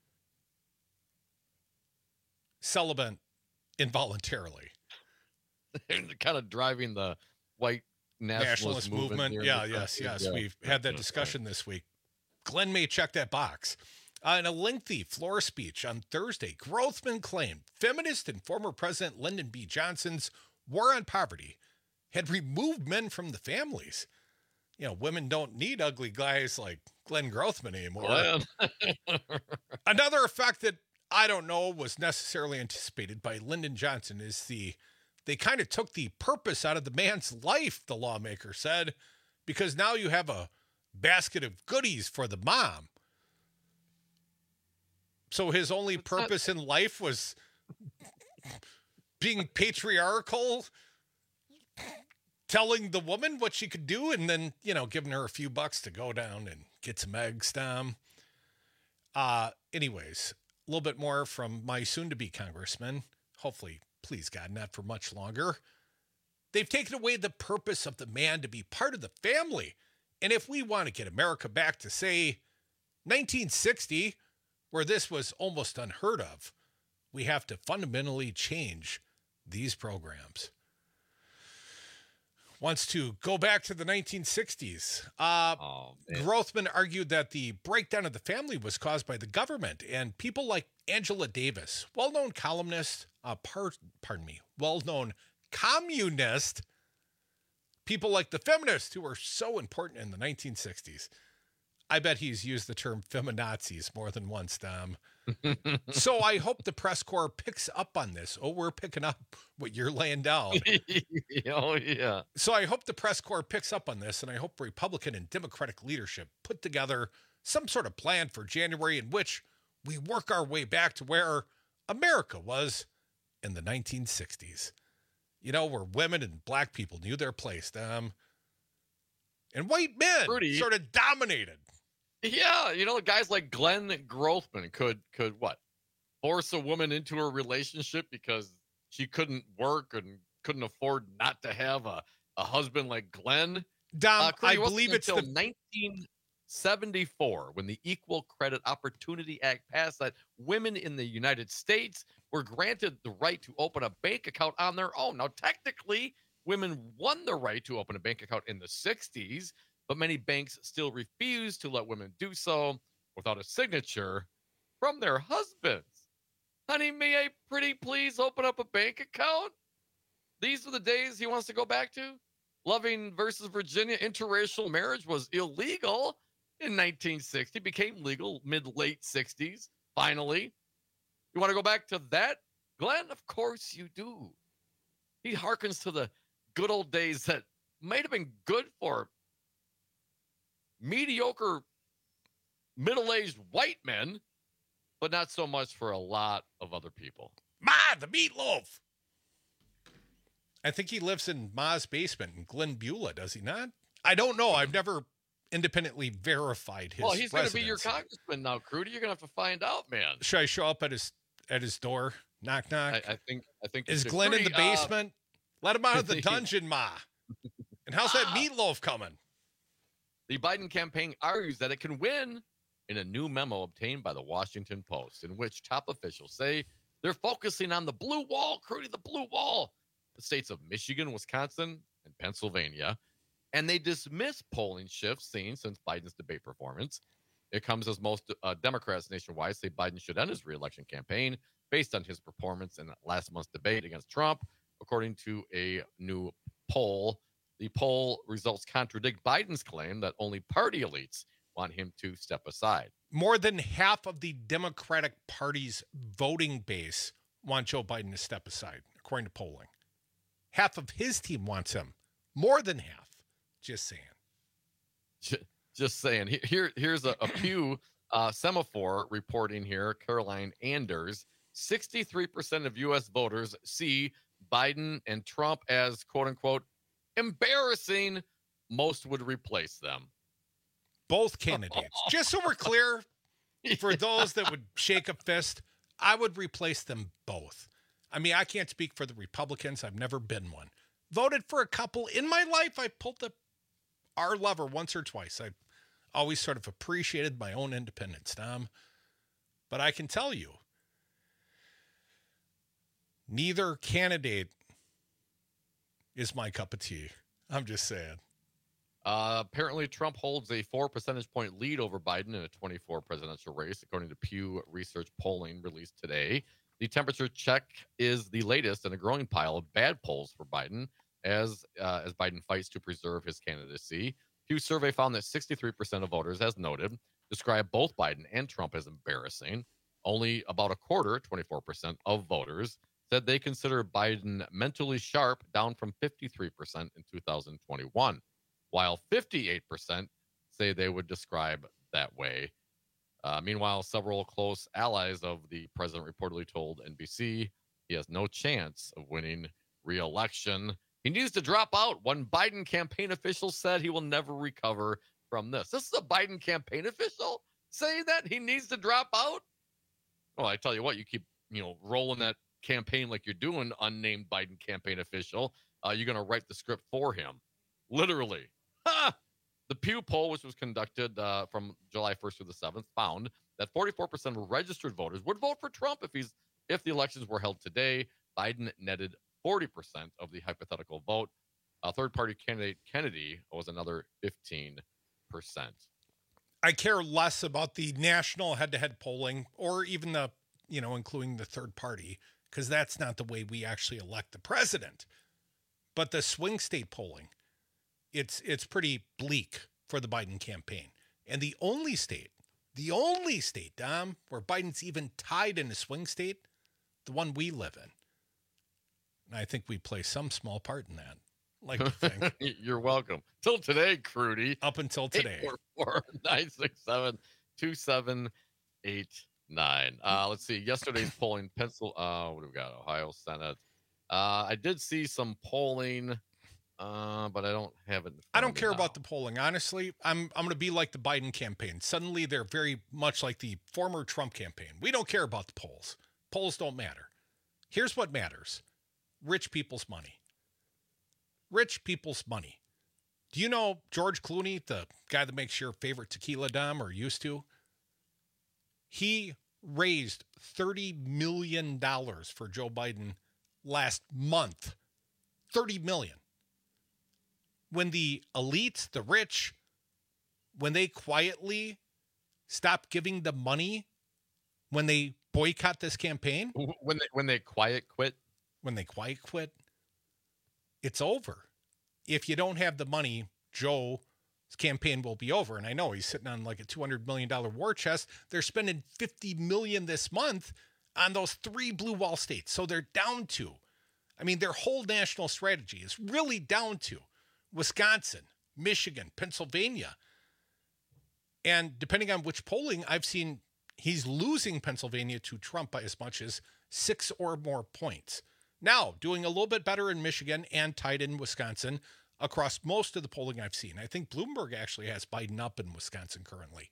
Celibate involuntarily. Kind of driving the white nationalist, nationalist movement. movement Yeah, yes, yes. Yeah. We've had that discussion this week. Glenn may check that box. Uh, in a lengthy floor speech on Thursday, Grothman claimed feminist and former President Lyndon B. Johnson's war on poverty had removed men from the families. You know, women don't need ugly guys like Glenn Grothman anymore. Another effect that I don't know was necessarily anticipated by Lyndon Johnson is the they kind of took the purpose out of the man's life, the lawmaker said, because now you have a basket of goodies for the mom. So his only What's purpose that? in life was being patriarchal, telling the woman what she could do, and then, you know, giving her a few bucks to go down and get some eggs down. Uh, anyways, a little bit more from my soon-to-be congressman. Hopefully, please God, not for much longer. They've taken away the purpose of the man to be part of the family. And if we want to get America back to, say, nineteen sixty, where this was almost unheard of, we have to fundamentally change these programs. Wants to go back to the nineteen sixties. Uh, oh, Grothman argued that the breakdown of the family was caused by the government and people like Angela Davis, well-known columnist, uh, par- pardon me, well-known communist, people like the feminists who were so important in the nineteen sixties. I bet he's used the term feminazis more than once, Dom. So I hope the press corps picks up on this. Oh, we're picking up what you're laying down. Oh, yeah. So I hope the press corps picks up on this, and I hope Republican and Democratic leadership put together some sort of plan for January in which we work our way back to where America was in the nineteen sixties. You know, where women and black people knew their place, Dom. And white men Pretty. sort of dominated. Yeah, you know, guys like Glenn Grothman could could what? Force a woman into a relationship because she couldn't work and couldn't afford not to have a, a husband like Glenn. Dom, uh, I believe it's until the nineteen seventy-four when the Equal Credit Opportunity Act passed that women in the United States were granted the right to open a bank account on their own. Now, technically, women won the right to open a bank account in the sixties, but many banks still refuse to let women do so without a signature from their husbands. Honey, may I pretty please open up a bank account? These are the days he wants to go back to? Loving versus Virginia, interracial marriage was illegal in nineteen sixty, became legal mid-late sixties. finally. You want to go back to that, Glenn? Of course you do. He harkens to the good old days that might have been good for mediocre, middle-aged white men, but not so much for a lot of other people. Ma, the meatloaf. I think he lives in Ma's basement in Glen Beulah, does he not? I don't know. I've never independently verified his Well, he's going to be your residence. congressman now, Crudy. You're going to have to find out, man. Should I show up at his at his door? Knock, knock. I, I think. I think. you Is should. Glenn in Crudy, the basement? Uh, Let him out of the dungeon, Ma. And how's that meatloaf coming? The Biden campaign argues that it can win in a new memo obtained by the Washington Post, in which top officials say they're focusing on the blue wall, Crudy, the blue wall, the states of Michigan, Wisconsin, and Pennsylvania. And they dismiss polling shifts seen since Biden's debate performance. It comes as most uh, Democrats nationwide say Biden should end his reelection campaign based on his performance in last month's debate against Trump, according to a new poll. The poll results contradict Biden's claim that only party elites want him to step aside. More than half of the Democratic Party's voting base want Joe Biden to step aside, according to polling. Half of his team wants him. More than half. Just saying. Just, just saying. Here, here's a, a Pew uh, semaphore reporting here. Caroline Anders. sixty-three percent of U S voters see Biden and Trump as, quote unquote, embarrassing. Most would replace them. Both candidates. Just so we're clear, for those that would shake a fist, I would replace them both. I mean, I can't speak for the Republicans. I've never been one. Voted for a couple. In my life, I pulled the R lever once or twice. I always sort of appreciated my own independence, Tom. But I can tell you, neither candidate is my cup of tea. I'm just saying. Uh, apparently, Trump holds a four percentage point lead over Biden in a twenty-four presidential race, according to Pew Research polling released today. The temperature check is the latest in a growing pile of bad polls for Biden as uh, as Biden fights to preserve his candidacy. Pew's survey found that sixty-three percent of voters, as noted, describe both Biden and Trump as embarrassing. Only about a quarter, twenty-four percent of voters, said they consider Biden mentally sharp, down from fifty-three percent in two thousand twenty-one. While fifty-eight percent say they would describe that way. Uh, meanwhile, several close allies of the president reportedly told N B C he has no chance of winning re-election. He needs to drop out. One Biden campaign official said he will never recover from this. This is a Biden campaign official saying that he needs to drop out? Well, I tell you what, you keep you know rolling that campaign like you're doing, unnamed Biden campaign official. Uh, you're going to write the script for him. Literally. Ha! The Pew poll, which was conducted uh, from July first through the seventh, found that forty-four percent of registered voters would vote for Trump if he's if the elections were held today. Biden netted forty percent of the hypothetical vote. Uh, third-party candidate Kennedy was another fifteen percent. I care less about the national head-to-head polling or even the, you know, including the third party, because that's not the way we actually elect the president. But the swing state polling, It's it's pretty bleak for the Biden campaign. And the only state, the only state, Dom, where Biden's even tied in a swing state, the one we live in. And I think we play some small part in that. Like to think. You're welcome. Till today, Crudy. Up until today. eight four four, nine six seven, two seven eight nine. Uh, let's see. Yesterday's polling, Pencil. Uh, what do we got? Ohio Senate. Uh, I did see some polling. Uh, but I don't have it. I don't care now. about the polling. Honestly, I'm I'm going to be like the Biden campaign. Suddenly, they're very much like the former Trump campaign. We don't care about the polls. Polls don't matter. Here's what matters. Rich people's money. Rich people's money. Do you know George Clooney, the guy that makes your favorite tequila, Dom, or used to? He raised thirty million dollars for Joe Biden last month. thirty million dollars. When the elites, the rich, when they quietly stop giving the money, when they boycott this campaign, when they when they quiet quit, when they quiet quit, it's over. If you don't have the money, Joe his campaign will be over. And I know he's sitting on like a two hundred million dollars war chest. They're spending fifty million dollars this month on those three blue wall states. So they're down to, I mean, their whole national strategy is really down to Wisconsin, Michigan, Pennsylvania. And depending on which polling, I've seen he's losing Pennsylvania to Trump by as much as six or more points. Now, doing a little bit better in Michigan and tied in Wisconsin across most of the polling I've seen. I think Bloomberg actually has Biden up in Wisconsin currently.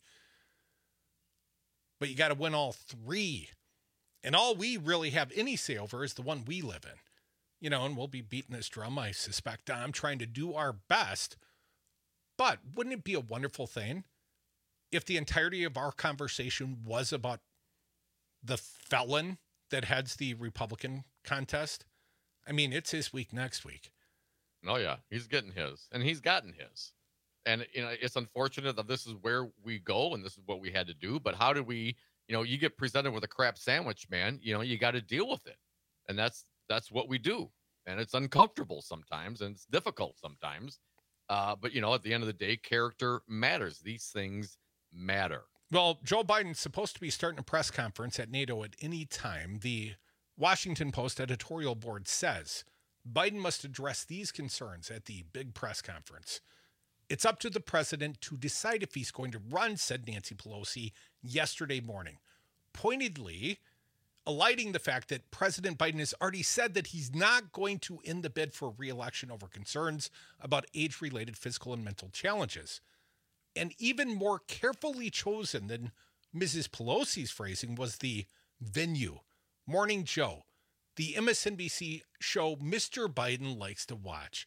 But you got to win all three. And all we really have any say over is the one we live in. You know, and we'll be beating this drum, I suspect. I'm trying to do our best. But wouldn't it be a wonderful thing if the entirety of our conversation was about the felon that heads the Republican contest? I mean, it's his week next week. Oh, yeah. He's getting his. And he's gotten his. And, you know, it's unfortunate that this is where we go and this is what we had to do. But how do we, you know, you get presented with a crap sandwich, man. You know, you got to deal with it. And that's that's what we do. And it's uncomfortable sometimes and it's difficult sometimes. Uh, but, you know, at the end of the day, character matters. These things matter. Well, Joe Biden's supposed to be starting a press conference at NATO at any time. The Washington Post editorial board says Biden must address these concerns at the big press conference. It's up to the president to decide if he's going to run, said Nancy Pelosi yesterday morning, pointedly alighting the fact that President Biden has already said that he's not going to end the bid for re-election over concerns about age-related physical and mental challenges. And even more carefully chosen than Missus Pelosi's phrasing was the venue, Morning Joe, the M S N B C show Mister Biden likes to watch.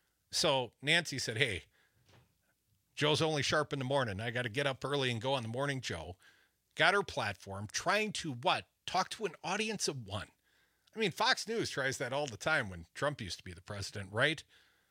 So Nancy said, hey, Joe's only sharp in the morning. I got to get up early and go on the Morning Joe. Got her platform, trying to what? Talk to an audience of one. I mean, Fox News tries that all the time when Trump used to be the president, right?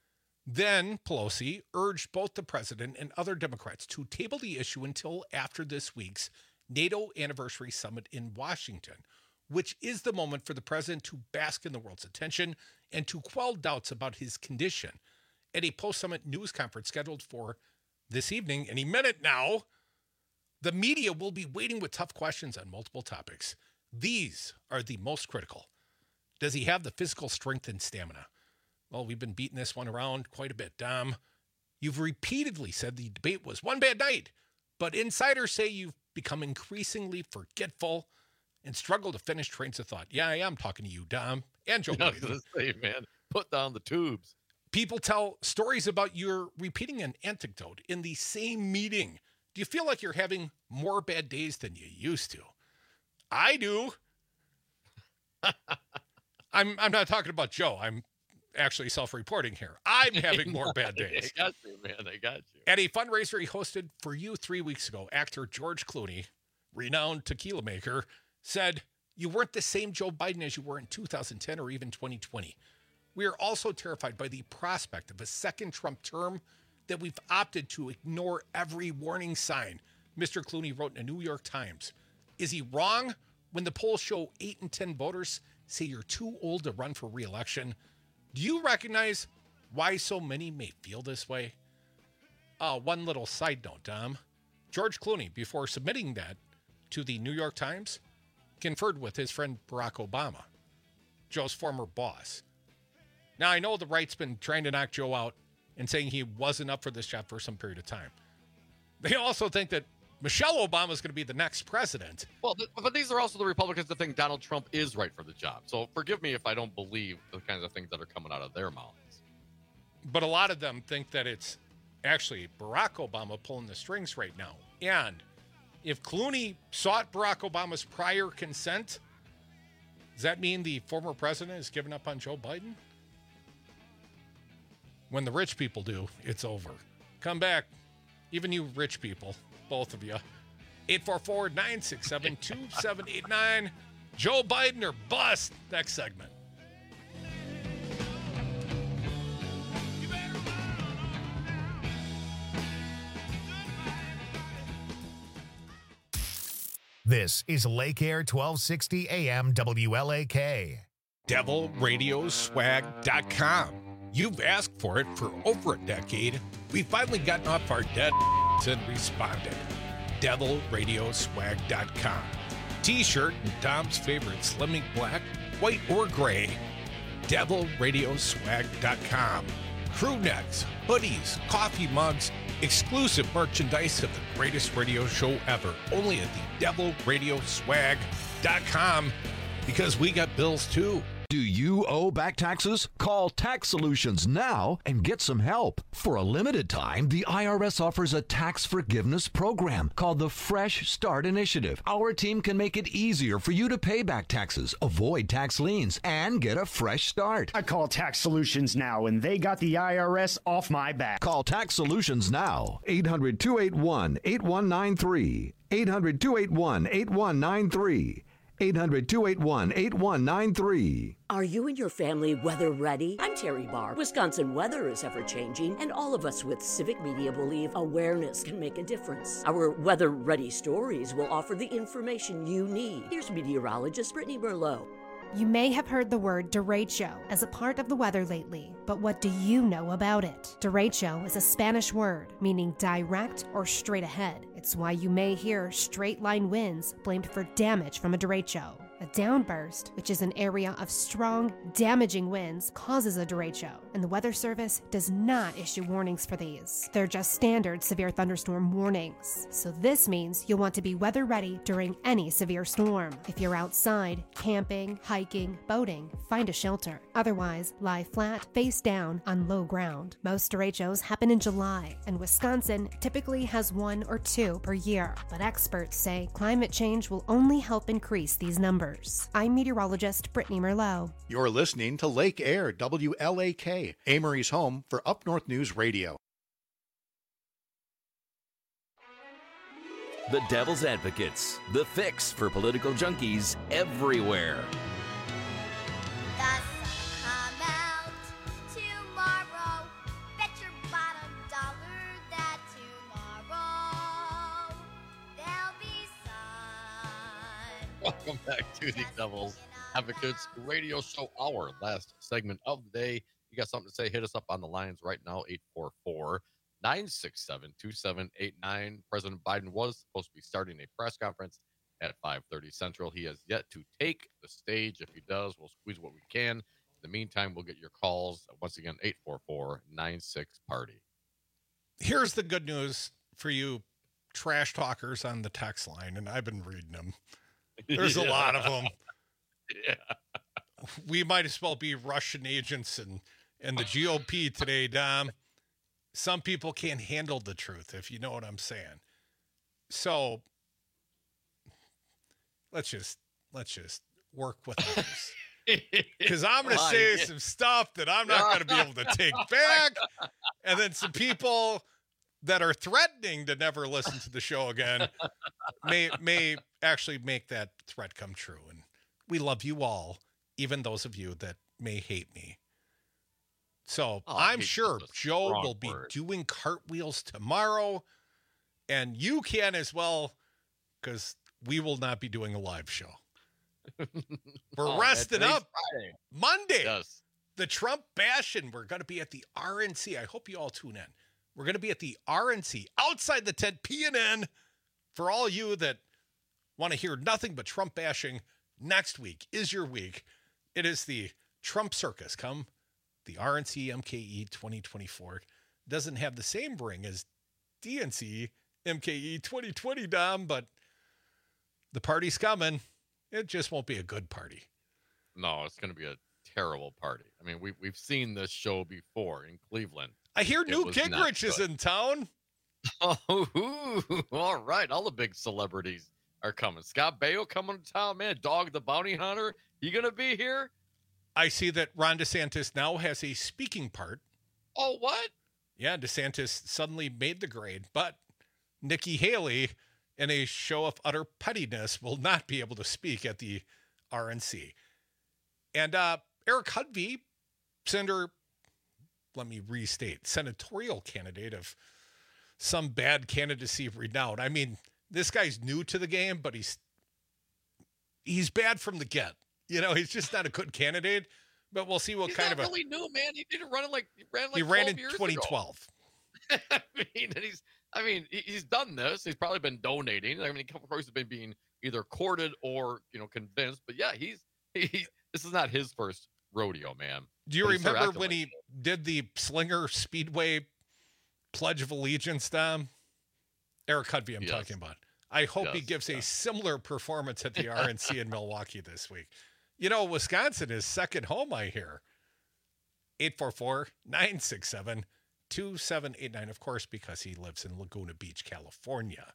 Then Pelosi urged both the president and other Democrats to table the issue until after this week's NATO anniversary summit in Washington, which is the moment for the president to bask in the world's attention and to quell doubts about his condition at a post-summit news conference scheduled for this evening. Any minute now, the media will be waiting with tough questions on multiple topics. These are the most critical. Does he have the physical strength and stamina? Well, we've been beating this one around quite a bit, Dom. You've repeatedly said the debate was one bad night, but insiders say you've become increasingly forgetful and struggle to finish trains of thought. Yeah, I am talking to you, Dom, and Joe I was gonna say, man, put down the tubes. People tell stories about you repeating an anecdote in the same meeting. Do you feel like you're having more bad days than you used to? I do. I'm I'm not talking about Joe. I'm actually self-reporting here. I'm having more bad days. I got you, man. I got you. At a fundraiser he hosted for you three weeks ago, actor George Clooney, renowned tequila maker, said you weren't the same Joe Biden as you were in two thousand ten or even twenty twenty. We are also terrified by the prospect of a second Trump term that we've opted to ignore every warning sign, Mister Clooney wrote in the New York Times. Is he wrong when the polls show eight in ten voters say you're too old to run for re-election? Do you recognize why so many may feel this way? Uh, one little side note, Dom. George Clooney, before submitting that to the New York Times, conferred with his friend Barack Obama, Joe's former boss. Now, I know the right's been trying to knock Joe out and saying he wasn't up for this job for some period of time. They also think that Michelle Obama is going to be the next president. Well, th- but these are also the Republicans that think Donald Trump is right for the job. So forgive me if I don't believe the kinds of things that are coming out of their mouths. But a lot of them think that it's actually Barack Obama pulling the strings right now. And if Clooney sought Barack Obama's prior consent, does that mean the former president has given up on Joe Biden? When the rich people do, it's over. Come back. Even you rich people, both of you. eight four four, nine six seven, two seven eight nine. Joe Biden or bust. Next segment. This is Lake Air twelve sixty A M W L A K. devil radio swag dot com. You've asked for it for over a decade. We've finally gotten off our dead and responded. devil radio swag dot com. T-shirt in Tom's favorite slimming black, white, or gray. devil radio swag dot com. Crew necks, hoodies, coffee mugs, exclusive merchandise of the greatest radio show ever. Only at the devil radio swag dot com, because we got bills too. Do you owe back taxes? Call Tax Solutions now and get some help. For a limited time, the I R S offers a tax forgiveness program called the Fresh Start Initiative. Our team can make it easier for you to pay back taxes, avoid tax liens, and get a fresh start. I call Tax Solutions now, and they got the I R S off my back. Call Tax Solutions now. eight hundred, two eight one, eight one nine three. eight hundred, two eight one, eight one nine three. eight hundred, two eight one, eight one nine three. Are you and your family weather ready? I'm Terry Barr. Wisconsin weather is ever changing, and all of us with Civic Media believe awareness can make a difference. Our weather ready stories will offer the information you need. Here's meteorologist Brittany Merlot. You may have heard the word derecho as a part of the weather lately, but what do you know about it? Derecho is a Spanish word meaning direct or straight ahead. It's why you may hear straight line winds blamed for damage from a derecho. A downburst, which is an area of strong, damaging winds, causes a derecho, and the Weather Service does not issue warnings for these. They're just standard severe thunderstorm warnings. So this means you'll want to be weather ready during any severe storm. If you're outside, camping, hiking, boating, find a shelter. Otherwise, lie flat, face down, on low ground. Most derechos happen in July, and Wisconsin typically has one or two per year. But experts say climate change will only help increase these numbers. I'm meteorologist Brittany Merlot. You're listening to Lake Air, W L A K, Amory's home for Up North News Radio. The Devil's Advocates, the fix for political junkies everywhere. Welcome back to the Devil's Advocates Radio Show, our last segment of the day. You got something to say, hit us up on the lines right now, eight four four, nine six seven, two seven eight nine. President Biden was supposed to be starting a press conference at five thirty Central. He has yet to take the stage. If he does, we'll squeeze what we can. In the meantime, we'll get your calls. Once again, eight four four, nine six party. Here's the good news for you trash talkers on the text line, and I've been reading them. There's yeah. a lot of them. Yeah. We might as well be Russian agents and, and the G O P today, Dom. Some people can't handle the truth, if you know what I'm saying. So let's just let's just work with others. Because I'm going to say yeah. some stuff that I'm not going to be able to take back. And then some people that are threatening to never listen to the show again may may actually make that threat come true. And we love you all, even those of you that may hate me. So oh, I'm sure Joe will be word. doing cartwheels tomorrow, and you can as well, because we will not be doing a live show. We're oh, resting up Friday. Monday. Yes. The Trump bashing. We're going to be at the R N C. I hope you all tune in. We're going to be at the R N C outside the tent, P N N, for all you that want to hear nothing but Trump bashing. Next week is your week. It is the Trump circus. Come the R N C M K E twenty twenty-four. Doesn't have the same ring as D N C M K E twenty twenty, Dom, but the party's coming. It just won't be a good party. No, it's going to be a terrible party. I mean, we, we've seen this show before in Cleveland. I hear Newt Gingrich is in town. Oh, all right. All the big celebrities are coming. Scott Baio coming to town, man. Dog the Bounty Hunter. You going to be here? I see that Ron DeSantis now has a speaking part. Oh, what? Yeah, DeSantis suddenly made the grade, but Nikki Haley, in a show of utter pettiness, will not be able to speak at the R N C. And uh, Eric Hudvey, Senator, let me restate, senatorial candidate of some bad candidacy renown. I mean, this guy's new to the game, but he's he's bad from the get. You know, he's just not a good candidate. But we'll see what He's kind not of a really new, man. He didn't run it like he ran like he ran twelve in years twenty ago. twelve. I mean, and he's I mean he, he's done this. He's probably been donating. I mean, of course, he's been being either courted or you know convinced. But yeah, he's he. This is not his first rodeo, man. Do you But he started remember acting when like he it. did the Slinger Speedway Pledge of Allegiance, Dom? Eric Cudby, I'm Yes. talking about. I hope he Yes, gives yeah. a similar performance at the R N C in Milwaukee this week. You know, Wisconsin is second home, I hear. eight four four, nine six seven, two seven eight nine, of course, because he lives in Laguna Beach, California.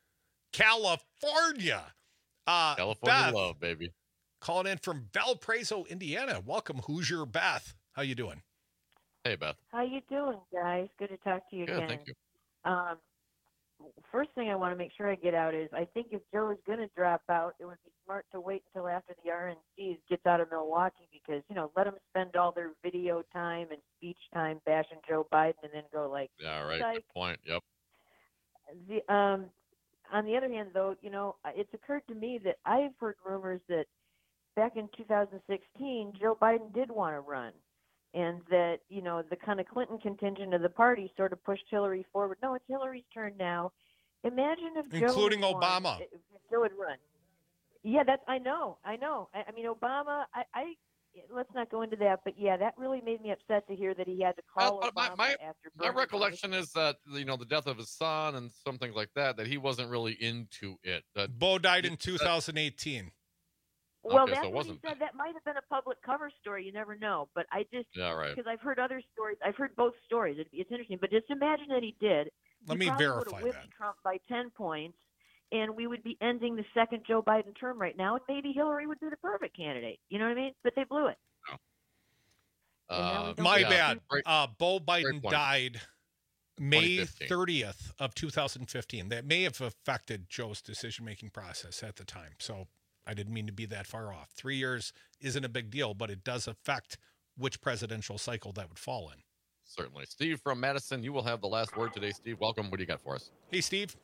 California! Uh, California Beth, love, baby. calling in from Valparaiso, Indiana. Welcome, Hoosier Beth. How you doing? Hey, Beth. How you doing, guys? Good to talk to you Good, again. thank you. Um, first thing I want to make sure I get out is I think if Joe is going to drop out, it would be smart to wait until after the R N C gets out of Milwaukee because, you know, let them spend all their video time and speech time bashing Joe Biden and then go like, Yeah, right. Psych. Good point. Yep. The, um, on the other hand, though, you know, it's occurred to me that I've heard rumors that back in two thousand sixteen, Joe Biden did want to run. And that, you know, the kind of Clinton contingent of the party sort of pushed Hillary forward. No, it's Hillary's turn now. Imagine if Joe Including had won, Obama. if Joe had run. Yeah, that's, I know, I know. I, I mean, Obama, I, I, let's not go into that, but yeah, that really made me upset to hear that he had to call Well, my- Obama my- after My Bernie. recollection is that you know the death of his son and some things like that. That he wasn't really into it. That Bo died in two thousand eighteen. Well, Okay, so that's it what he wasn't said. That might have been a public cover story. You never know. But I just, Yeah, right. because I've heard other stories. I've heard both stories. It, it's interesting. But just imagine that he did. Let He me probably verify would have whipped that. Trump by ten points, and we would be ending the second Joe Biden term right now, and maybe Hillary would be the perfect candidate. You know what I mean? But they blew it. Uh, My yeah, bad. great- Uh, Bo Biden point. died May twenty fifteen. thirtieth of two thousand fifteen. That may have affected Joe's decision-making process at the time. So I didn't mean to be that far off. Three years isn't a big deal, but it does affect which presidential cycle that would fall in. Certainly, Steve from Madison. You will have the last word today, Steve. Welcome. What do you got for us? Hey, Steve.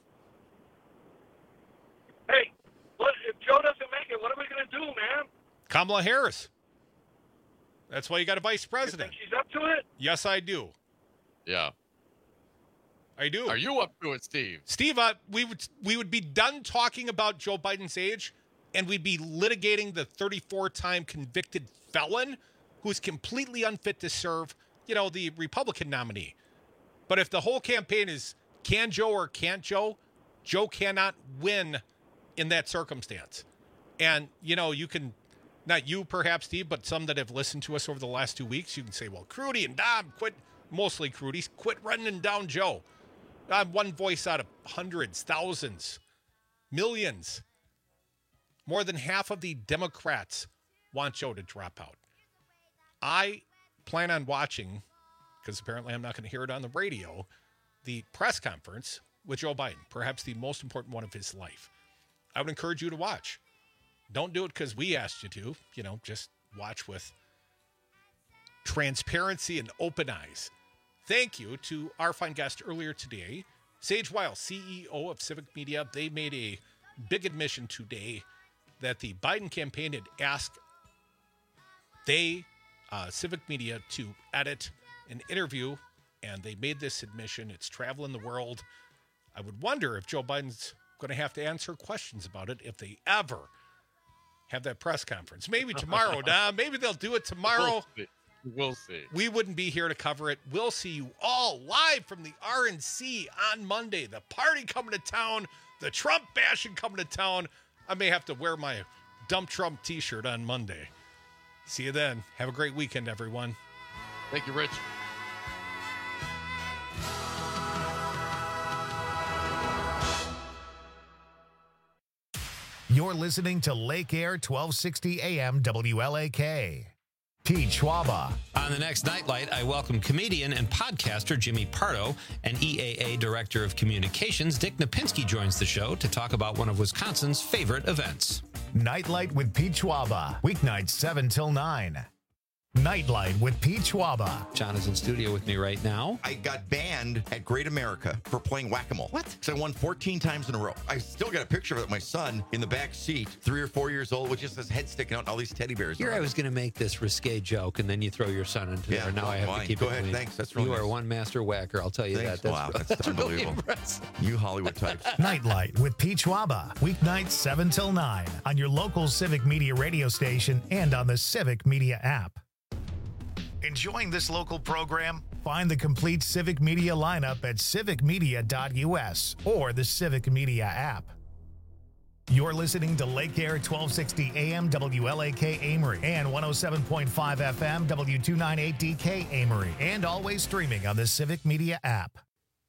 Hey, what if Joe doesn't make it? What are we going to do, man? Kamala Harris. That's why you got a vice president. She's up to it. Yes, I do. Yeah. I do. Are you up to it, Steve? Steve, uh, we would we would be done talking about Joe Biden's age, and we'd be litigating the thirty-four-time convicted felon who's completely unfit to serve, you know, the Republican nominee. But if the whole campaign is can Joe or can't Joe, Joe cannot win in that circumstance. And, you know, you can, not you perhaps, Steve, but some that have listened to us over the last two weeks, you can say, well, Crudy and Dom, quit, mostly Crudy, quit running down Joe. I'm one voice out of hundreds, thousands, millions. More than half of the Democrats want Joe to drop out. I plan on watching, because apparently I'm not going to hear it on the radio, the press conference with Joe Biden, perhaps the most important one of his life. I would encourage you to watch. Don't do it because we asked you to. You know, just watch with transparency and open eyes. Thank you to our fine guest earlier today, Sage Weil, C E O of Civic Media. They made a big admission today that the Biden campaign had asked they, uh, Civic Media, to edit an interview, and they made this admission. It's traveling the world. I would wonder if Joe Biden's going to have to answer questions about it if they ever have that press conference. Maybe tomorrow, Dom. Maybe they'll do it tomorrow. We'll see. We'll see. We wouldn't be here to cover it. We'll see you all live from the R N C on Monday. The party coming to town. The Trump bashing coming to town. I may have to wear my Dump Trump t-shirt on Monday. See you then. Have a great weekend, everyone. Thank you, Rich. You're listening to Lake Air twelve sixty A M W L A K. Pete Schwaba. On the next Nightlight, I welcome comedian and podcaster Jimmy Pardo, and E A A Director of Communications Dick Napinski joins the show to talk about one of Wisconsin's favorite events. Nightlight with Pete Schwaba. Weeknights seven till nine. Nightlight with Pete Schwaba. John is in studio with me right now. I got banned at Great America for playing whack-a-mole. What? Because I won fourteen times in a row. I still got a picture of it, my son in the back seat, three or four years old, with just his head sticking out and all these teddy bears. Here around. I was going to make this risque joke, and then you throw your son into Yeah, there. Now well, I have fine. to keep Go it ahead. clean. Thanks. That's really You nice. are one master whacker, I'll tell you Thanks. that. That's, Wow, that's that's really unbelievable. impressive. You Hollywood types. Nightlight with Pete Schwaba. Weeknights seven till nine on your local Civic Media radio station and on the Civic Media app. Enjoying this local program? Find the complete Civic Media lineup at civic media dot u s or the Civic Media app. You're listening to Lake Air twelve sixty A M W L A K Amory and one oh seven point five F M W two ninety-eight D K Amory, and always streaming on the Civic Media app.